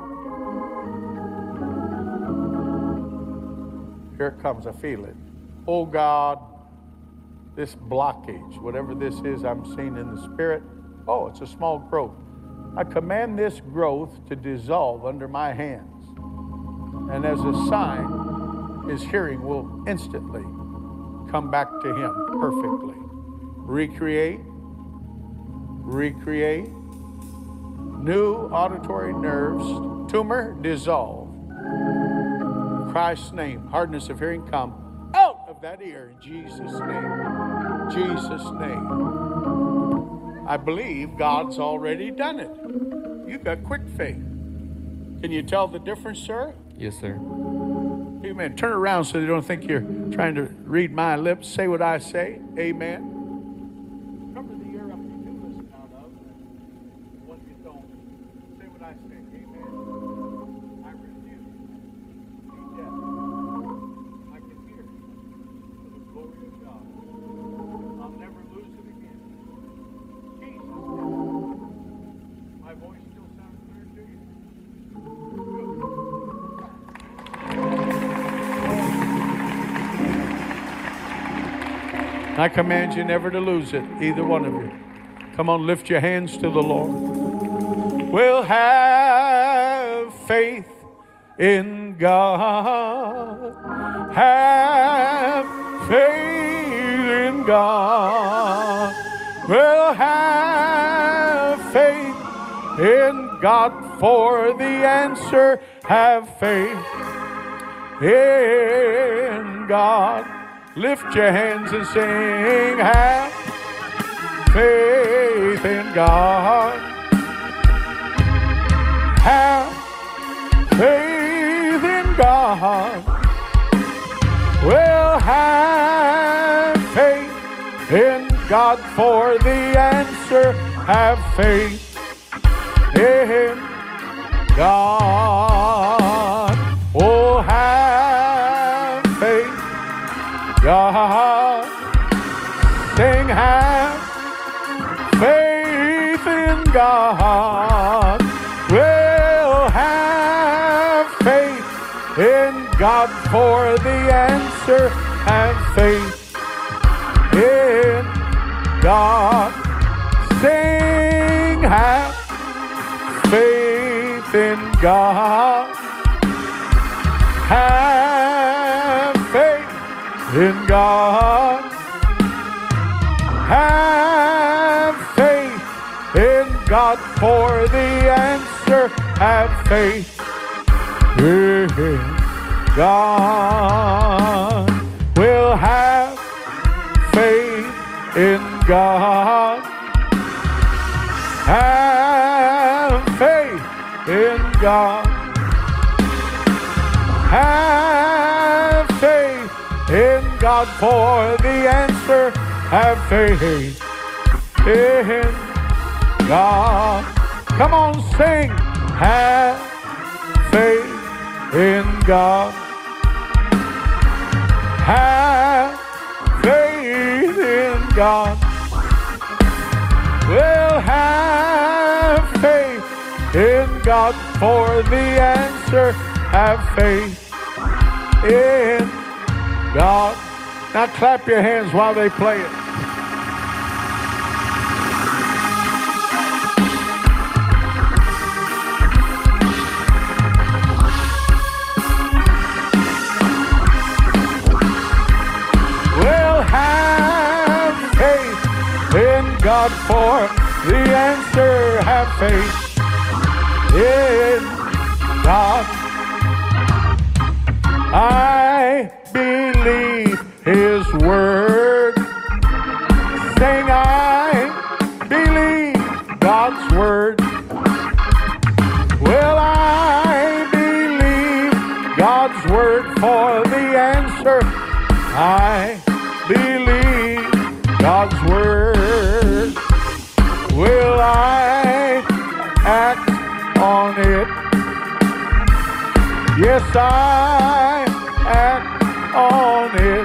Here it comes. I feel it. Oh, God, this blockage, whatever this is I'm seeing in the spirit. Oh, it's a small growth. I command this growth to dissolve under my hands. And as a sign, his hearing will instantly come back to him perfectly. Recreate. Recreate. New auditory nerves. Tumor, dissolve. In Christ's name, hardness of hearing, come out of that ear in Jesus' name. Jesus' name. I believe God's already done it. You've got quick faith. Can you tell the difference, sir? Yes, sir. Amen. Turn around so they don't think you're trying to read my lips. Say what I say. Amen. Cover the ear up you can listen out of. And what you don't, say what I say. Amen. I refuse to be deaf. I can hear for the glory of God. I'll never lose it again. Jesus. My voice still sounds clear to you? I command you never to lose it, either one of you. Come on, lift your hands to the Lord. We'll have faith in God. Have faith in God. We'll have faith in God for the answer. Have faith in God. Lift your hands and sing, have faith in God. Have faith in God. Well, have faith in God for the answer. Have faith in God. Oh, have faith, God. Sing, have faith in God. Well, have faith in God for the answer. Have faith in God. Sing, have faith in God. Have faith in God. Have faith in God for the answer. Have faith in God. We'll have faith in God. Have faith in God. Have faith in God for the answer. Have faith in God. Come on, sing. Have faith in God. Have faith in God. We'll have faith in God for the answer. Have faith in God. Now clap your hands while they play it. We'll have faith in God for the answer. Have faith in God. I believe His word. Sing, I believe God's word. Well, I believe God's word for the answer. I believe God's word. Will I act on it? Yes, I act on it.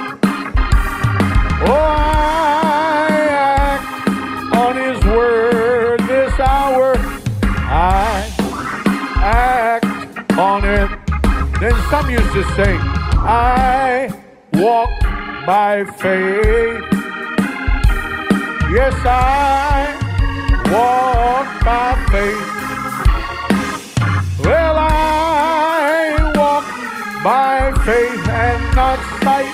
Oh, I act on His word this hour. I act on it. Then some used to sing, I walk by faith. Yes, I walk by faith. Well, I walk by faith and not sight.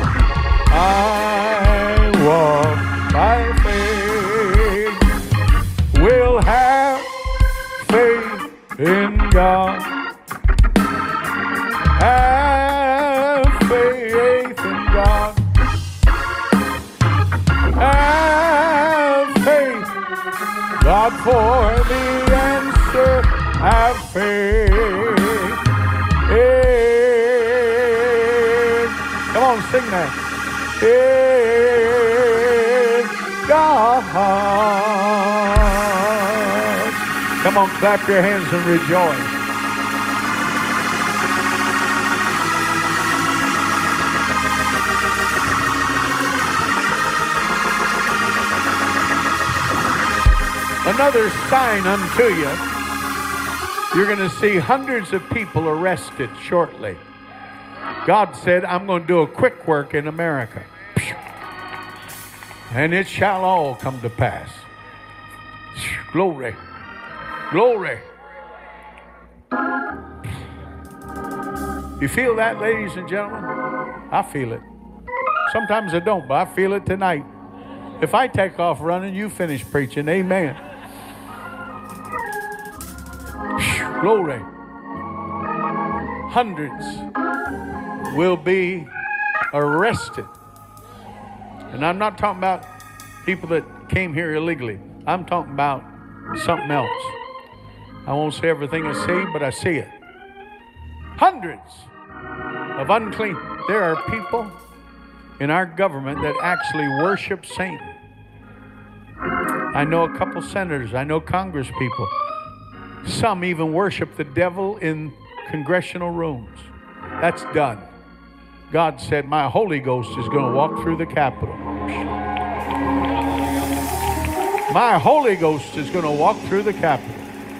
I walk by faith. We'll have faith in God. Have faith in God. Have faith, God, for the answer. Have faith in. Come on, sing that. In God. Come on, clap your hands and rejoice. Another sign unto you. You're going to see hundreds of people arrested shortly. God said, I'm going to do a quick work in America. And it shall all come to pass. Glory. Glory. You feel that, ladies and gentlemen? I feel it. Sometimes I don't, but I feel it tonight. If I take off running, you finish preaching. Amen. Glory. Hundreds will be arrested. And I'm not talking about people that came here illegally. I'm talking about something else. I won't say everything I see, but I see it. Hundreds of unclean. There are people in our government that actually worship Satan. I know a couple senators. I know Congress people. Some even worship the devil in congressional rooms. That's done. God said, my Holy Ghost is going to walk through the Capitol. My Holy Ghost is going to walk through the Capitol.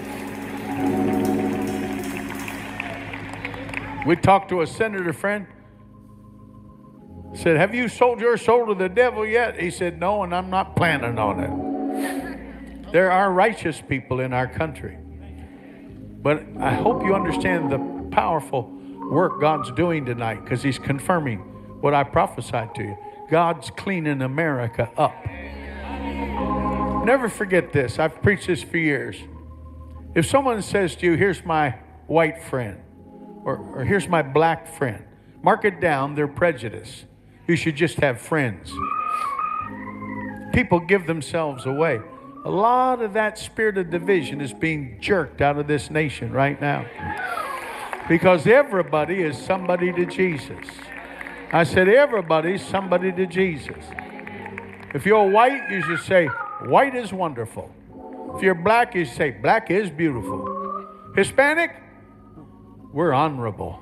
We talked to a senator friend. Said, have you sold your soul to the devil yet? He said, no, and I'm not planning on it. There are righteous people in our country. But I hope you understand the powerful work God's doing tonight, because he's confirming what I prophesied to you. God's cleaning America up. Never forget this. I've preached this for years. If someone says to you, here's my white friend, or, or here's my black friend, mark it down, they're prejudiced. You should just have friends. People give themselves away. A lot of that spirit of division is being jerked out of this nation right now. Because everybody is somebody to Jesus. I said everybody's somebody to Jesus. If you're white, you should say, white is wonderful. If you're black, you say, black is beautiful. Hispanic, we're honorable.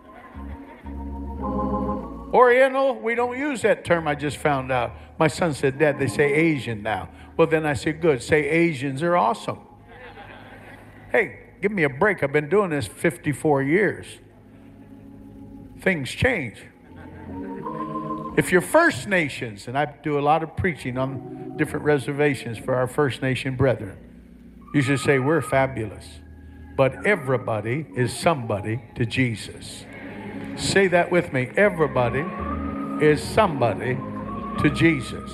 Oriental, we don't use that term, I just found out. My son said, Dad, they say Asian now. Well, then I said, good, say Asians are awesome. Hey, give me a break. I've been doing this fifty-four years. Things change. If you're First Nations, and I do a lot of preaching on different reservations for our First Nation brethren, you should say, we're fabulous. But everybody is somebody to Jesus. Say that with me. Everybody is somebody to Jesus.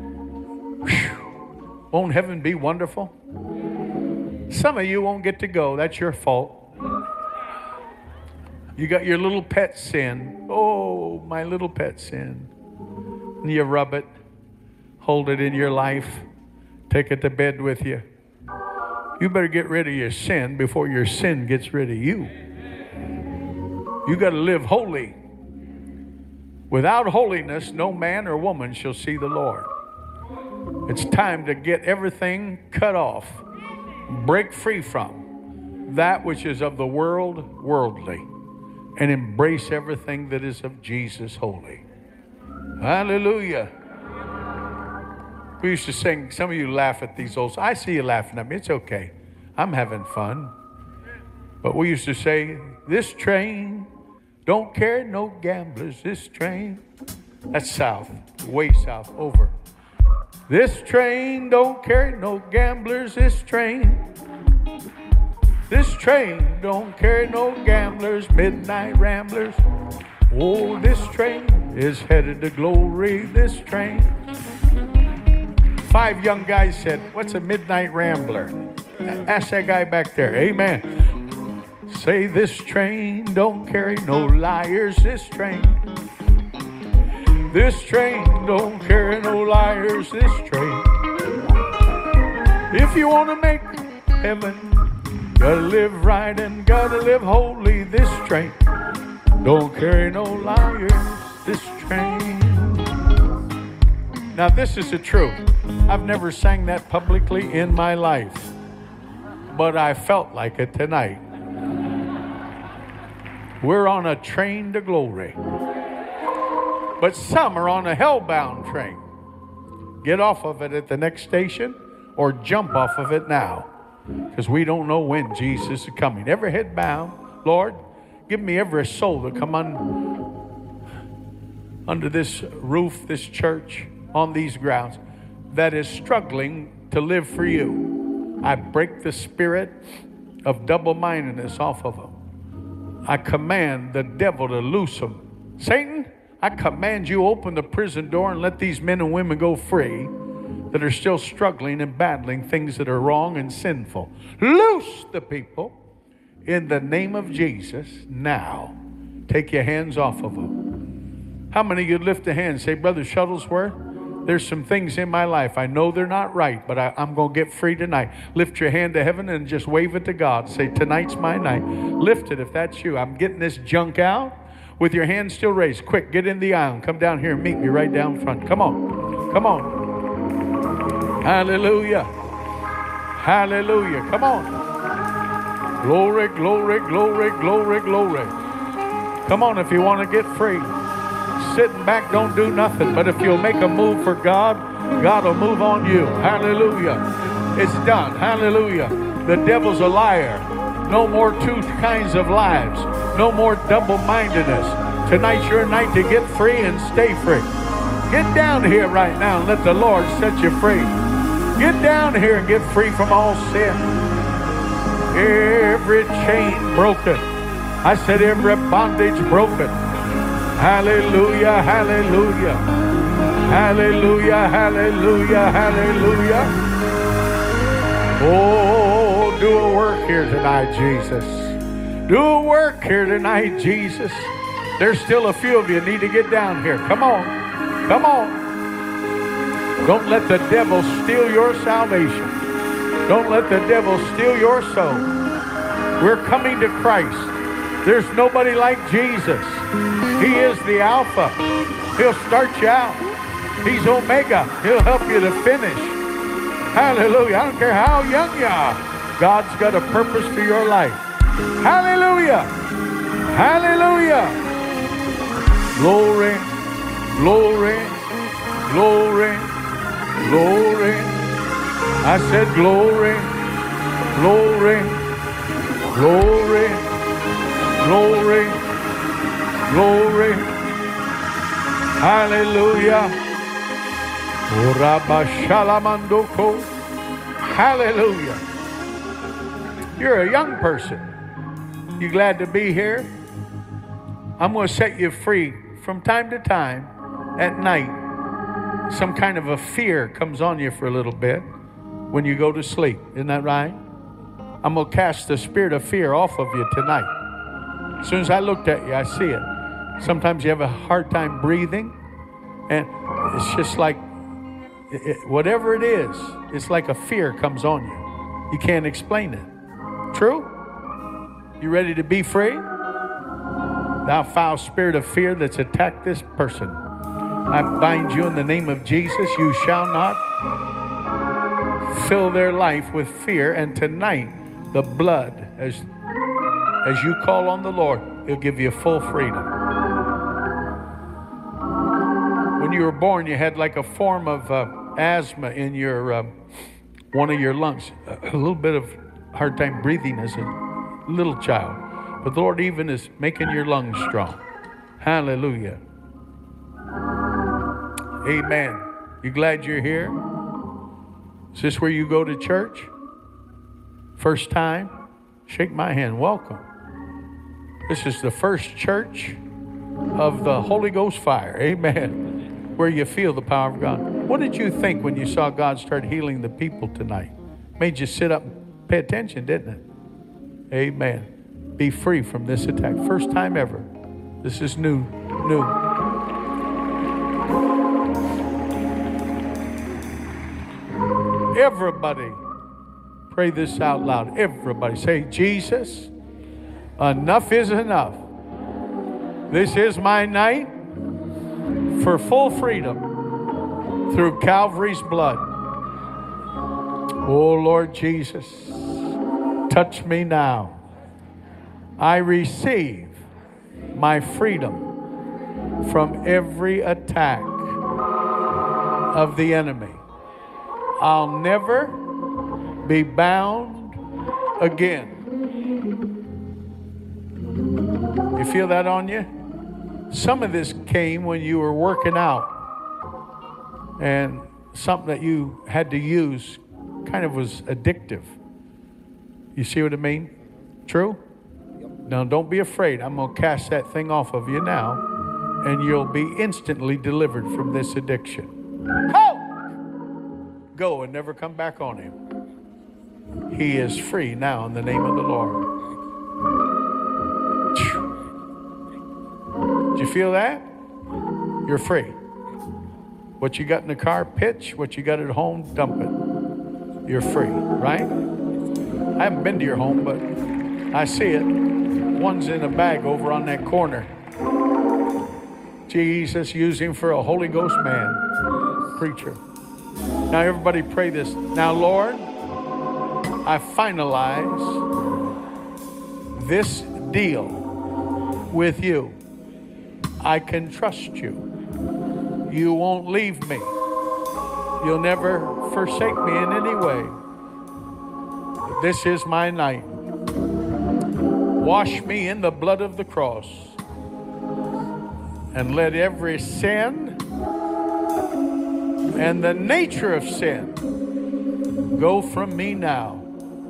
Whew. Won't heaven be wonderful? Some of you won't get to go. That's your fault. You got your little pet sin. Oh, my little pet sin. And you rub it, hold it in your life, take it to bed with you. You better get rid of your sin before your sin gets rid of you. You got to live holy. Without holiness, no man or woman shall see the Lord. It's time to get everything cut off. Break free from that which is of the world, worldly, and embrace everything that is of Jesus, holy. Hallelujah. We used to sing, some of you laugh at these old, I see you laughing at me, it's okay. I'm having fun. But we used to say, this train don't carry no gamblers, this train. That's south, way south, over. This train don't carry no gamblers, this train. This train don't carry no gamblers, midnight ramblers. Oh, this train is headed to glory, this train. Five young guys said, what's a midnight rambler? Ask that guy back there. Amen. Say, this train don't carry no liars, this train. This train don't carry no liars, this train. If you want to make heaven, gotta live right and gotta live holy, this train don't carry no liars, this train. Now this is the truth. I've never sang that publicly in my life, but I felt like it tonight. We're on a train to glory, but some are on a hell-bound train. Get off of it at the next station or jump off of it now, because we don't know when Jesus is coming. Every head bowed, Lord, give me every soul to come un, under this roof, this church, on these grounds, that is struggling to live for you. I break the spirit of double-mindedness off of them. I command the devil to loose them. Satan, I command you open the prison door and let these men and women go free that are still struggling and battling things that are wrong and sinful. Loose the people in the name of Jesus now. Take your hands off of them. How many of you lift a hand and say, Brother Shuttlesworth, there's some things in my life. I know they're not right, but I, I'm going to get free tonight. Lift your hand to heaven and just wave it to God. Say, tonight's my night. Lift it if that's you. I'm getting this junk out with your hand still raised. Quick, get in the aisle and come down here and meet me right down front. Come on. Come on. Hallelujah. Hallelujah. Come on. Glory, glory, glory, glory, glory. Come on if you want to get free. Sitting back, don't do nothing. But if you'll make a move for God, God will move on you. Hallelujah. It's done. Hallelujah. The devil's a liar. No more two kinds of lives. No more double-mindedness. Tonight's your night to get free and stay free. Get down here right now and let the Lord set you free. Get down here and get free from all sin. Every chain broken. I said every bondage broken. Hallelujah, hallelujah. Hallelujah, hallelujah, hallelujah. Oh, do a work here tonight, Jesus. Do a work here tonight, Jesus. There's still a few of you need to get down here. Come on. Come on. Don't let the devil steal your salvation. Don't let the devil steal your soul. We're coming to Christ. There's nobody like Jesus. He is the Alpha. He'll start you out. He's Omega. He'll help you to finish. Hallelujah. I don't care how young you are. God's got a purpose for your life. Hallelujah. Hallelujah. Glory, glory, glory, glory. I said glory, glory, glory, glory, glory. Hallelujah. Urabashalamandoko. Hallelujah. You're a young person. You glad to be here? I'm going to set you free. From time to time, at night, some kind of a fear comes on you for a little bit when you go to sleep. Isn't that right? I'm going to cast the spirit of fear off of you tonight. As soon as I looked at you, I see it. Sometimes you have a hard time breathing, and it's just like, it, whatever it is, it's like a fear comes on you. You can't explain it. True? You ready to be free? Thou foul spirit of fear that's attacked this person, I bind you in the name of Jesus. You shall not fill their life with fear. And tonight, the blood, as, as you call on the Lord, He'll give you full freedom. When you were born, you had like a form of uh, asthma in your uh, one of your lungs. A little bit of hard time breathing as a little child. But the Lord even is making your lungs strong. Hallelujah. Amen. You glad you're here? Is this where you go to church? First time? Shake my hand. Welcome. This is the first church of the Holy Ghost fire. Amen. Where you feel the power of God. What did you think when you saw God start healing the people tonight? Made you sit up and pay attention, didn't it? Amen. Be free from this attack. First time ever. This is new. New. Everybody, pray this out loud. Everybody say, Jesus, enough is enough. This is my night for full freedom through Calvary's blood. Oh, Lord Jesus, touch me now. I receive my freedom from every attack of the enemy. I'll never be bound again. You feel that on you? Some of this came when you were working out, and something that you had to use kind of was addictive. You see what I mean? True? Now, don't be afraid. I'm going to cast that thing off of you now, and you'll be instantly delivered from this addiction. Ho! Go and never come back on him. He is free now in the name of the Lord. you feel that? You're free. What you got in the car, pitch. What you got at home, dump it. You're free, right? I haven't been to your home, but I see it. One's in a bag over on that corner. Jesus, use him for a Holy Ghost man, preacher. Now everybody pray this. Now, Lord, I finalize this deal with you. I can trust you. You won't leave me. You'll never forsake me in any way. This is my night. Wash me in the blood of the cross. And let every sin and the nature of sin go from me now.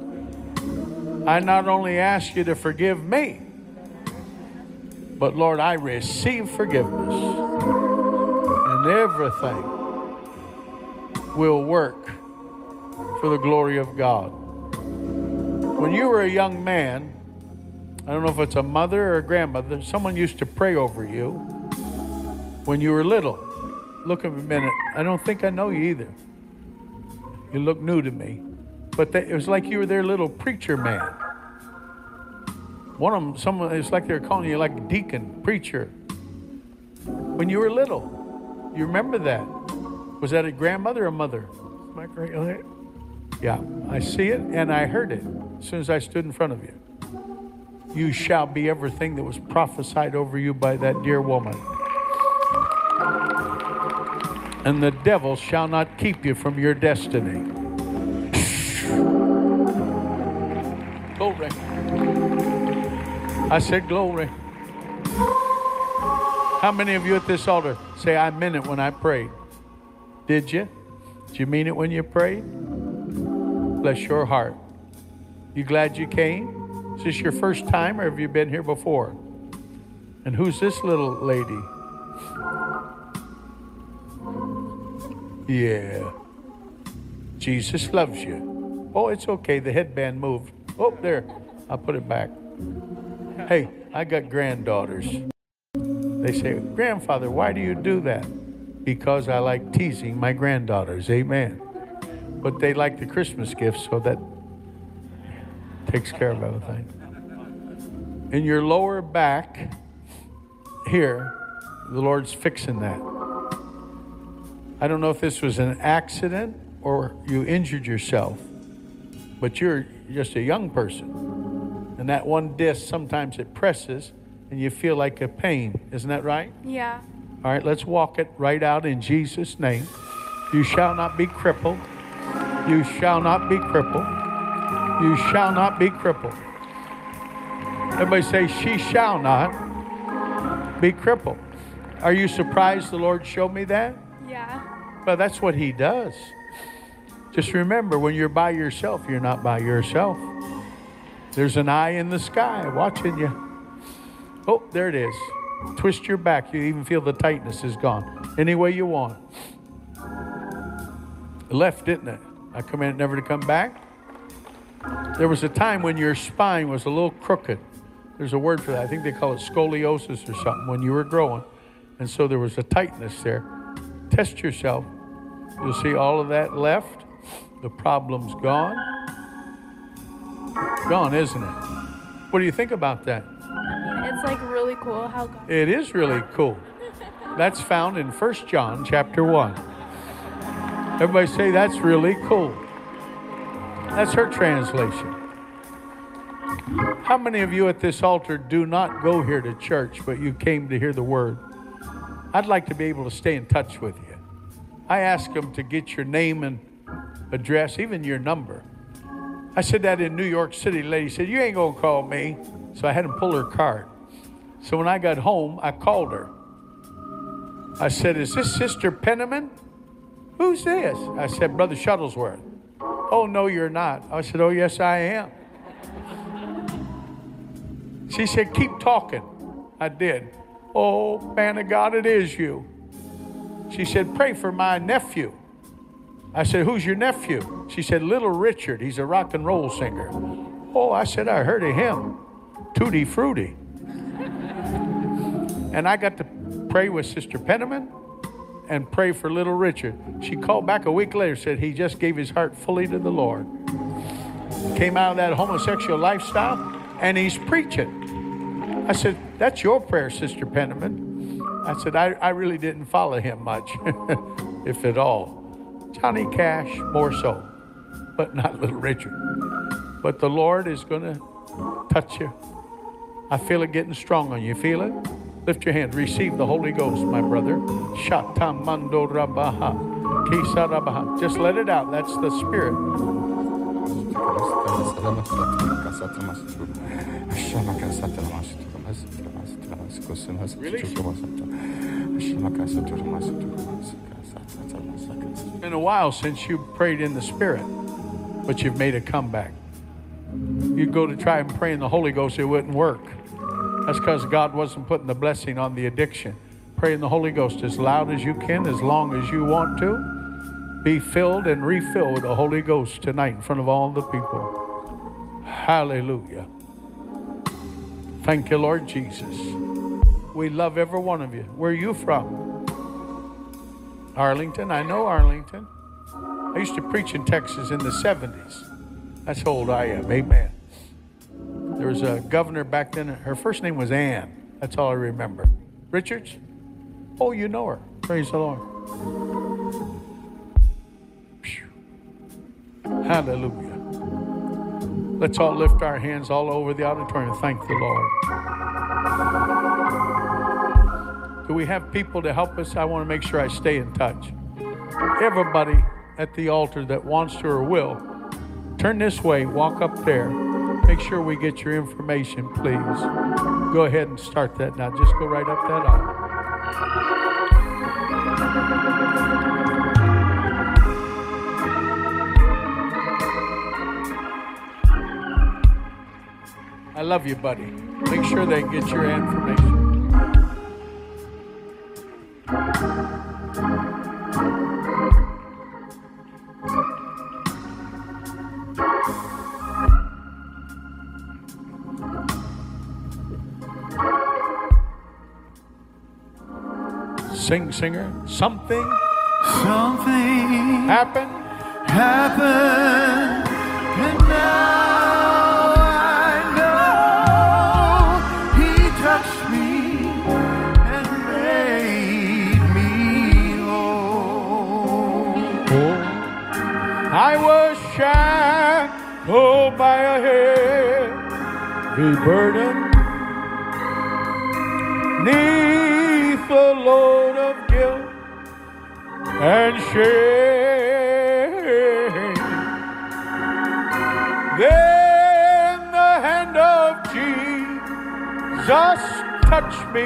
I not only ask you to forgive me, but Lord, I receive forgiveness. And everything will work for the glory of God. When you were a young man, I don't know if it's a mother or a grandmother, someone used to pray over you when you were little. Look at me a minute. I don't think I know you either. You look new to me. But they, it was like you were their little preacher man. One of them, someone, it's like they were calling you like deacon, preacher. When you were little. You remember that? Was that a grandmother or mother? My great aunt. Yeah, I see it and I heard it as soon as I stood in front of you. You shall be everything that was prophesied over you by that dear woman. And the devil shall not keep you from your destiny. Glory. I said glory. How many of you at this altar say, I meant it when I prayed? Did you? Did you mean it when you prayed? Bless your heart. You glad you came? Is this your first time or have you been here before? And who's this little lady? Yeah. Jesus loves you. Oh, it's okay. The headband moved. Oh, there. I'll put it back. Hey, I got granddaughters. They say, grandfather, why do you do that? Because I like teasing my granddaughters. Amen. But they like the Christmas gifts, so that takes care of everything. In your lower back here, the Lord's fixing that. I don't know if this was an accident or you injured yourself, but you're just a young person. And that one disc, sometimes it presses and you feel like a pain. Isn't that right? Yeah. All right, let's walk it right out in Jesus' name. You shall not be crippled. You shall not be crippled. You shall not be crippled. Everybody say, she shall not be crippled. Are you surprised the Lord showed me that? Yeah. Well, that's what he does. Just remember, when you're by yourself, you're not by yourself. There's an eye in the sky watching you. Oh, there it is. Twist your back. You even feel the tightness is gone. Any way you want. It left, didn't it? I command it never to come back. There was a time when your spine was a little crooked. There's a word for that. I think they call it scoliosis or something when you were growing. And so there was a tightness there. Test yourself. You'll see all of that left. The problem's gone. Gone, isn't it? What do you think about that? It's like really cool how God. It is really cool. That's found in First John chapter one. Everybody say, that's really cool. That's her translation. How many of you at this altar do not go here to church, but you came to hear the word? I'd like to be able to stay in touch with you. I asked them to get your name and address, even your number. I said that in New York City. The lady said, you ain't going to call me. So I had him pull her card. So when I got home, I called her. I said, is this Sister Penniman? Who's this? I said, Brother Shuttlesworth. Oh, no, you're not. I said, oh, yes, I am. She said, keep talking. I did. Oh, man of God, it is you. She said, pray for my nephew. I said, who's your nephew? She said, Little Richard. He's a rock and roll singer. Oh, I said, I heard of him. Tutti Frutti. And I got to pray with Sister Penniman and pray for little Richard. She called back a week later, said he just gave his heart fully to the Lord. Came out of that homosexual lifestyle, and he's preaching. I said, that's your prayer, Sister Penniman. I said, I, I really didn't follow him much, if at all. Johnny Cash, more so, but not little Richard. But the Lord is going to touch you. I feel it getting strong on you. Feel it? Lift your hand. Receive the Holy Ghost, my brother. Shatamando rabaha. Kisa rabaha. Just let it out. That's the Spirit. Really? It's been a while since you prayed in the Spirit, but you've made a comeback. You'd go to try and pray in the Holy Ghost, it wouldn't work. That's because God wasn't putting the blessing on the addiction. Pray in the Holy Ghost as loud as you can, as long as you want to. Be filled and refilled with the Holy Ghost tonight in front of all the people. Hallelujah. Thank you, Lord Jesus. We love every one of you. Where are you from? Arlington. I know Arlington. I used to preach in Texas in the seventies. That's how old I am. Amen. There was a governor back then. Her first name was Ann. That's all I remember. Richards? Oh, you know her. Praise the Lord. Hallelujah. Let's all lift our hands all over the auditorium. Thank the Lord. Do we have people to help us? I want to make sure I stay in touch. Everybody at the altar that wants to or will, turn this way, walk up there. Make sure we get your information, please. Go ahead and start that now. Just go right up that aisle. I love you, buddy. Make sure they get your information. Sing, singer. Something. Something happened. Happened. And now I know He touched me and made me whole. Oh, I was shackled by a heavy burden. Neath the load of guilt and shame. Then the hand of Jesus touched me,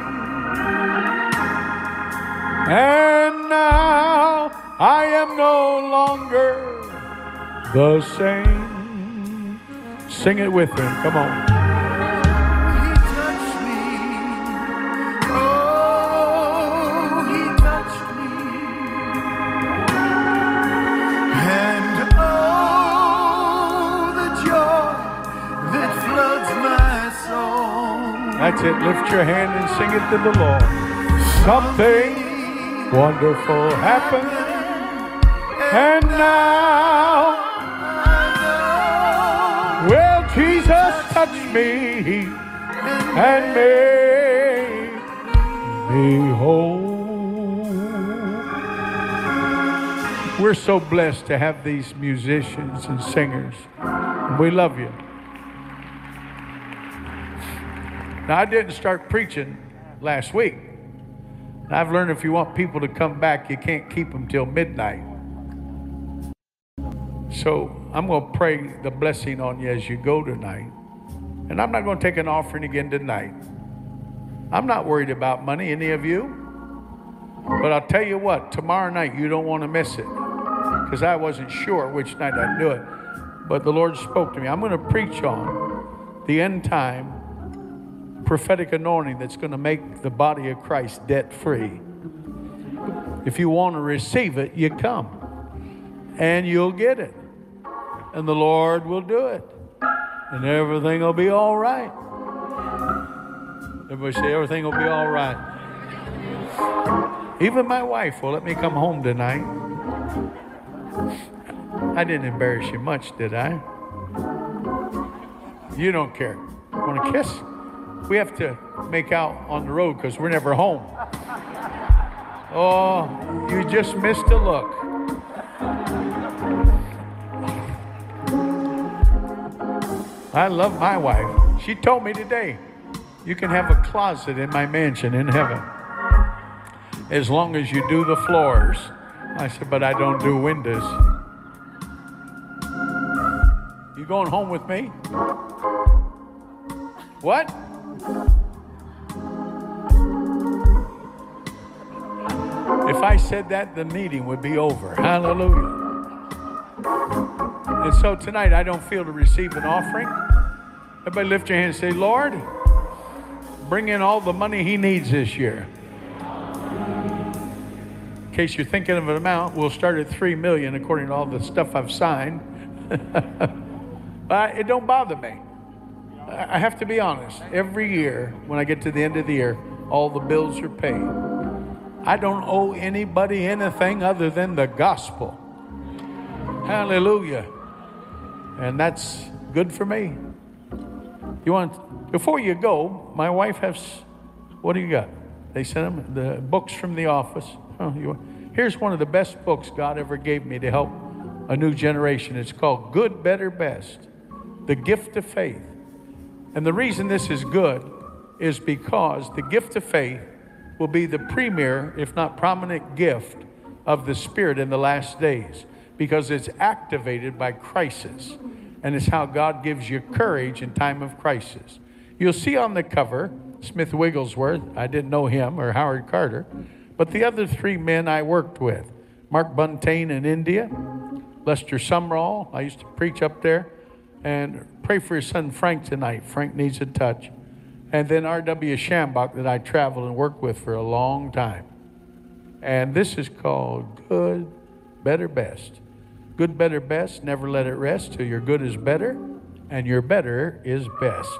and now I am no longer the same. Sing it with him. Come on. That's it. Lift your hand and sing it to the Lord. Something wonderful happened, and now, well, Jesus touched me and made me whole. We're so blessed to have these musicians and singers. We love you. Now, I didn't start preaching last week. I've learned if you want people to come back, you can't keep them till midnight. So I'm going to pray the blessing on you as you go tonight. And I'm not going to take an offering again tonight. I'm not worried about money, any of you. But I'll tell you what, tomorrow night you don't want to miss it. Because I wasn't sure which night I'd do it. But the Lord spoke to me. I'm going to preach on the end time prophetic anointing that's going to make the body of Christ debt free. If you want to receive it, you come and you'll get it, and the Lord will do it, and everything will be all right. Everybody say everything will be all right. Even my wife will let me come home tonight. I didn't embarrass you much, did I? You don't care. Want to kiss? We have to make out on the road because we're never home. Oh, you just missed a look. I love my wife. She told me today, you can have a closet in my mansion in heaven as long as you do the floors. I said, but I don't do windows. You going home with me? What? If I said that, the meeting would be over. Hallelujah. And so tonight, I don't feel to receive an offering. Everybody lift your hand and say, Lord, bring in all the money he needs this year. In case you're thinking of an amount, we'll start at three million dollars according to all the stuff I've signed. But it don't bother me. I have to be honest. Every year, when I get to the end of the year, all the bills are paid. I don't owe anybody anything other than the gospel. Hallelujah. And that's good for me. You want, before you go, my wife has, what do you got? They sent them the books from the office. Oh, you, here's one of the best books God ever gave me to help a new generation. It's called Good, Better, Best, The Gift of Faith. And the reason this is good is because the gift of faith will be the premier, if not prominent, gift of the Spirit in the last days, because it's activated by crisis, and it's how God gives you courage in time of crisis. You'll see on the cover Smith Wigglesworth. I didn't know him, or Howard Carter, but the other three men I worked with: Mark Buntain in India, Lester Sumrall. I used to preach up there, and pray for his son Frank tonight. Frank needs a touch. And then R W Shambach, that I traveled and worked with for a long time. And this is called Good, Better, Best. Good, better, best. Never let it rest till your good is better and your better is best.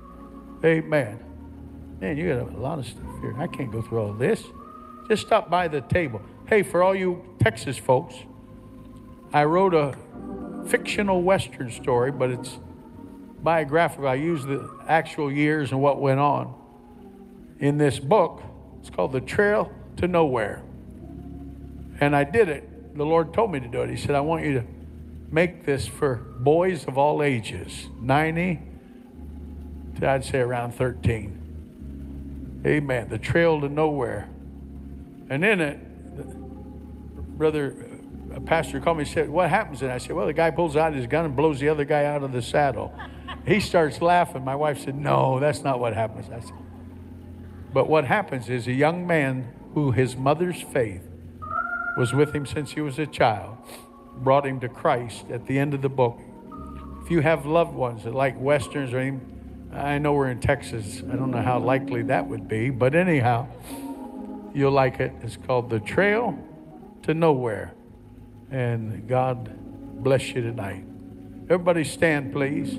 Amen. Man, you got a lot of stuff here. I can't go through all this. Just stop by the table. Hey, for all you Texas folks, I wrote a fictional Western story, but it's biographical. I use the actual years and what went on in this book. It's called The Trail to Nowhere. And I did it. The Lord told me to do it. He said, I want you to make this for boys of all ages, ninety to, I'd say, around thirteen. Amen. The Trail to Nowhere. And in it, brother, a pastor called me and said, what happens? And I said, well, the guy pulls out his gun and blows the other guy out of the saddle. He starts laughing. My wife said, no, that's not what happens. I said, but what happens is a young man who his mother's faith was with him since he was a child, brought him to Christ at the end of the book. If you have loved ones that like Westerns or anything, I know we're in Texas. I don't know how likely that would be, but anyhow, you'll like it. It's called The Trail to Nowhere. And God bless you tonight. Everybody stand, please.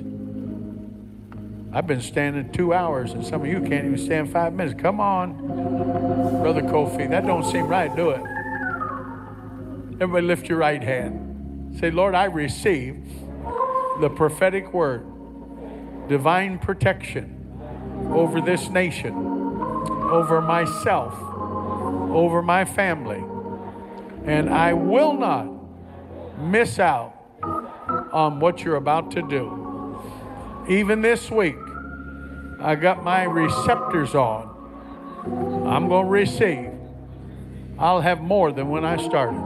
I've been standing two hours, and some of you can't even stand five minutes. Come on, Brother Kofi. That don't seem right. Do it. Everybody lift your right hand. Say, Lord, I receive the prophetic word, divine protection over this nation, over myself, over my family. And I will not miss out on what you're about to do. Even this week, I got my receptors on. I'm going to receive. I'll have more than when I started.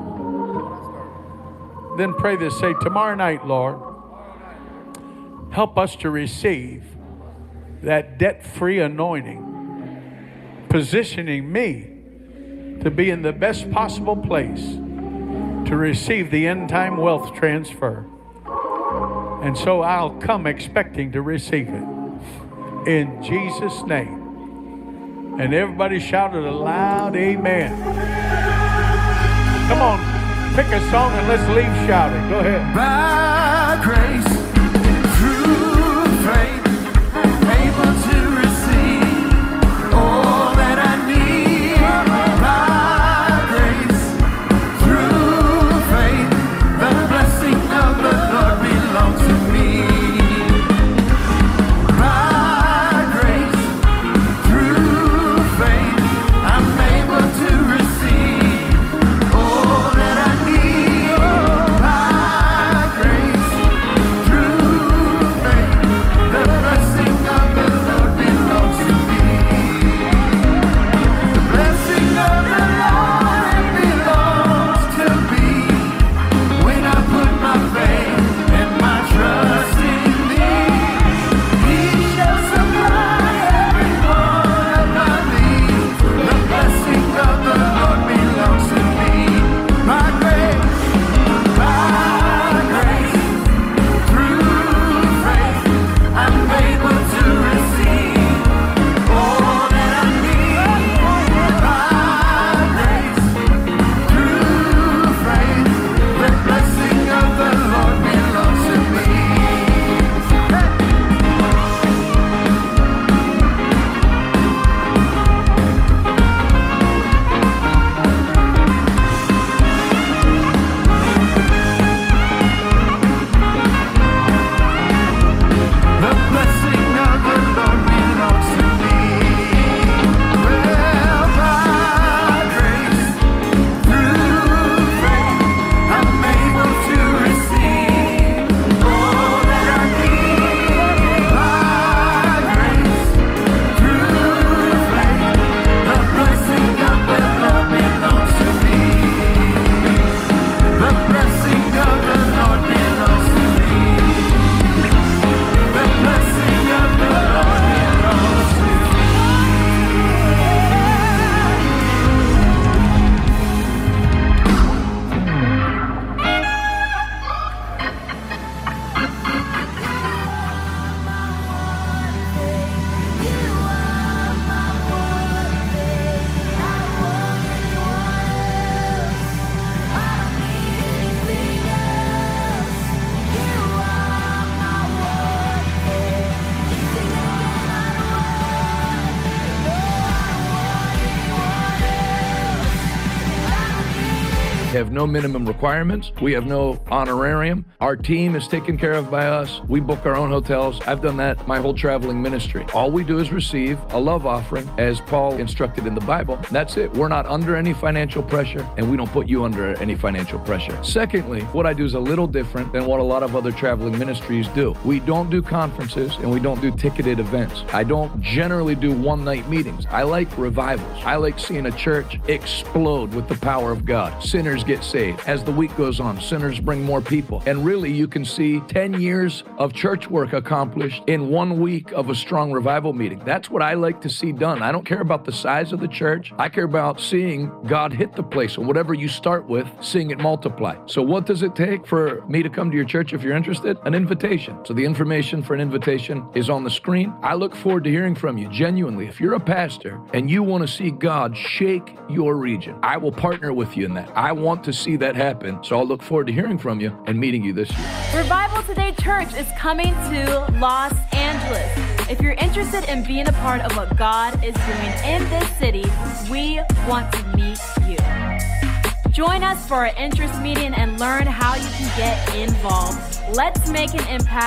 Then pray this. Say, tomorrow night, Lord, help us to receive that debt-free anointing, positioning me to be in the best possible place to receive the end-time wealth transfer. And so I'll come expecting to receive it. In Jesus' name. And everybody shouted a loud amen. Come on, pick a song and let's leave shouting. Go ahead. By grace, through faith, able to receive have no minimum requirements. We have no honorarium. Our team is taken care of by us. We book our own hotels. I've done that my whole traveling ministry. All we do is receive a love offering as Paul instructed in the Bible. That's it. We're not under any financial pressure, and we don't put you under any financial pressure. Secondly, what I do is a little different than what a lot of other traveling ministries do. We don't do conferences and we don't do ticketed events. I don't generally do one-night meetings. I like revivals. I like seeing a church explode with the power of God. Sinners get saved. As the week goes on, sinners bring more people. And really, you can see ten years of church work accomplished in one week of a strong revival meeting. That's what I like to see done. I don't care about the size of the church. I care about seeing God hit the place. And whatever you start with, seeing it multiply. So what does it take for me to come to your church if you're interested? An invitation. So the information for an invitation is on the screen. I look forward to hearing from you. Genuinely, if you're a pastor and you want to see God shake your region, I will partner with you in that. I want to see that happen. So I'll look forward to hearing from you and meeting you this year. Revival Today Church is coming to Los Angeles. If you're interested in being a part of what God is doing in this city, we want to meet you. Join us for our interest meeting and learn how you can get involved. Let's make an impact.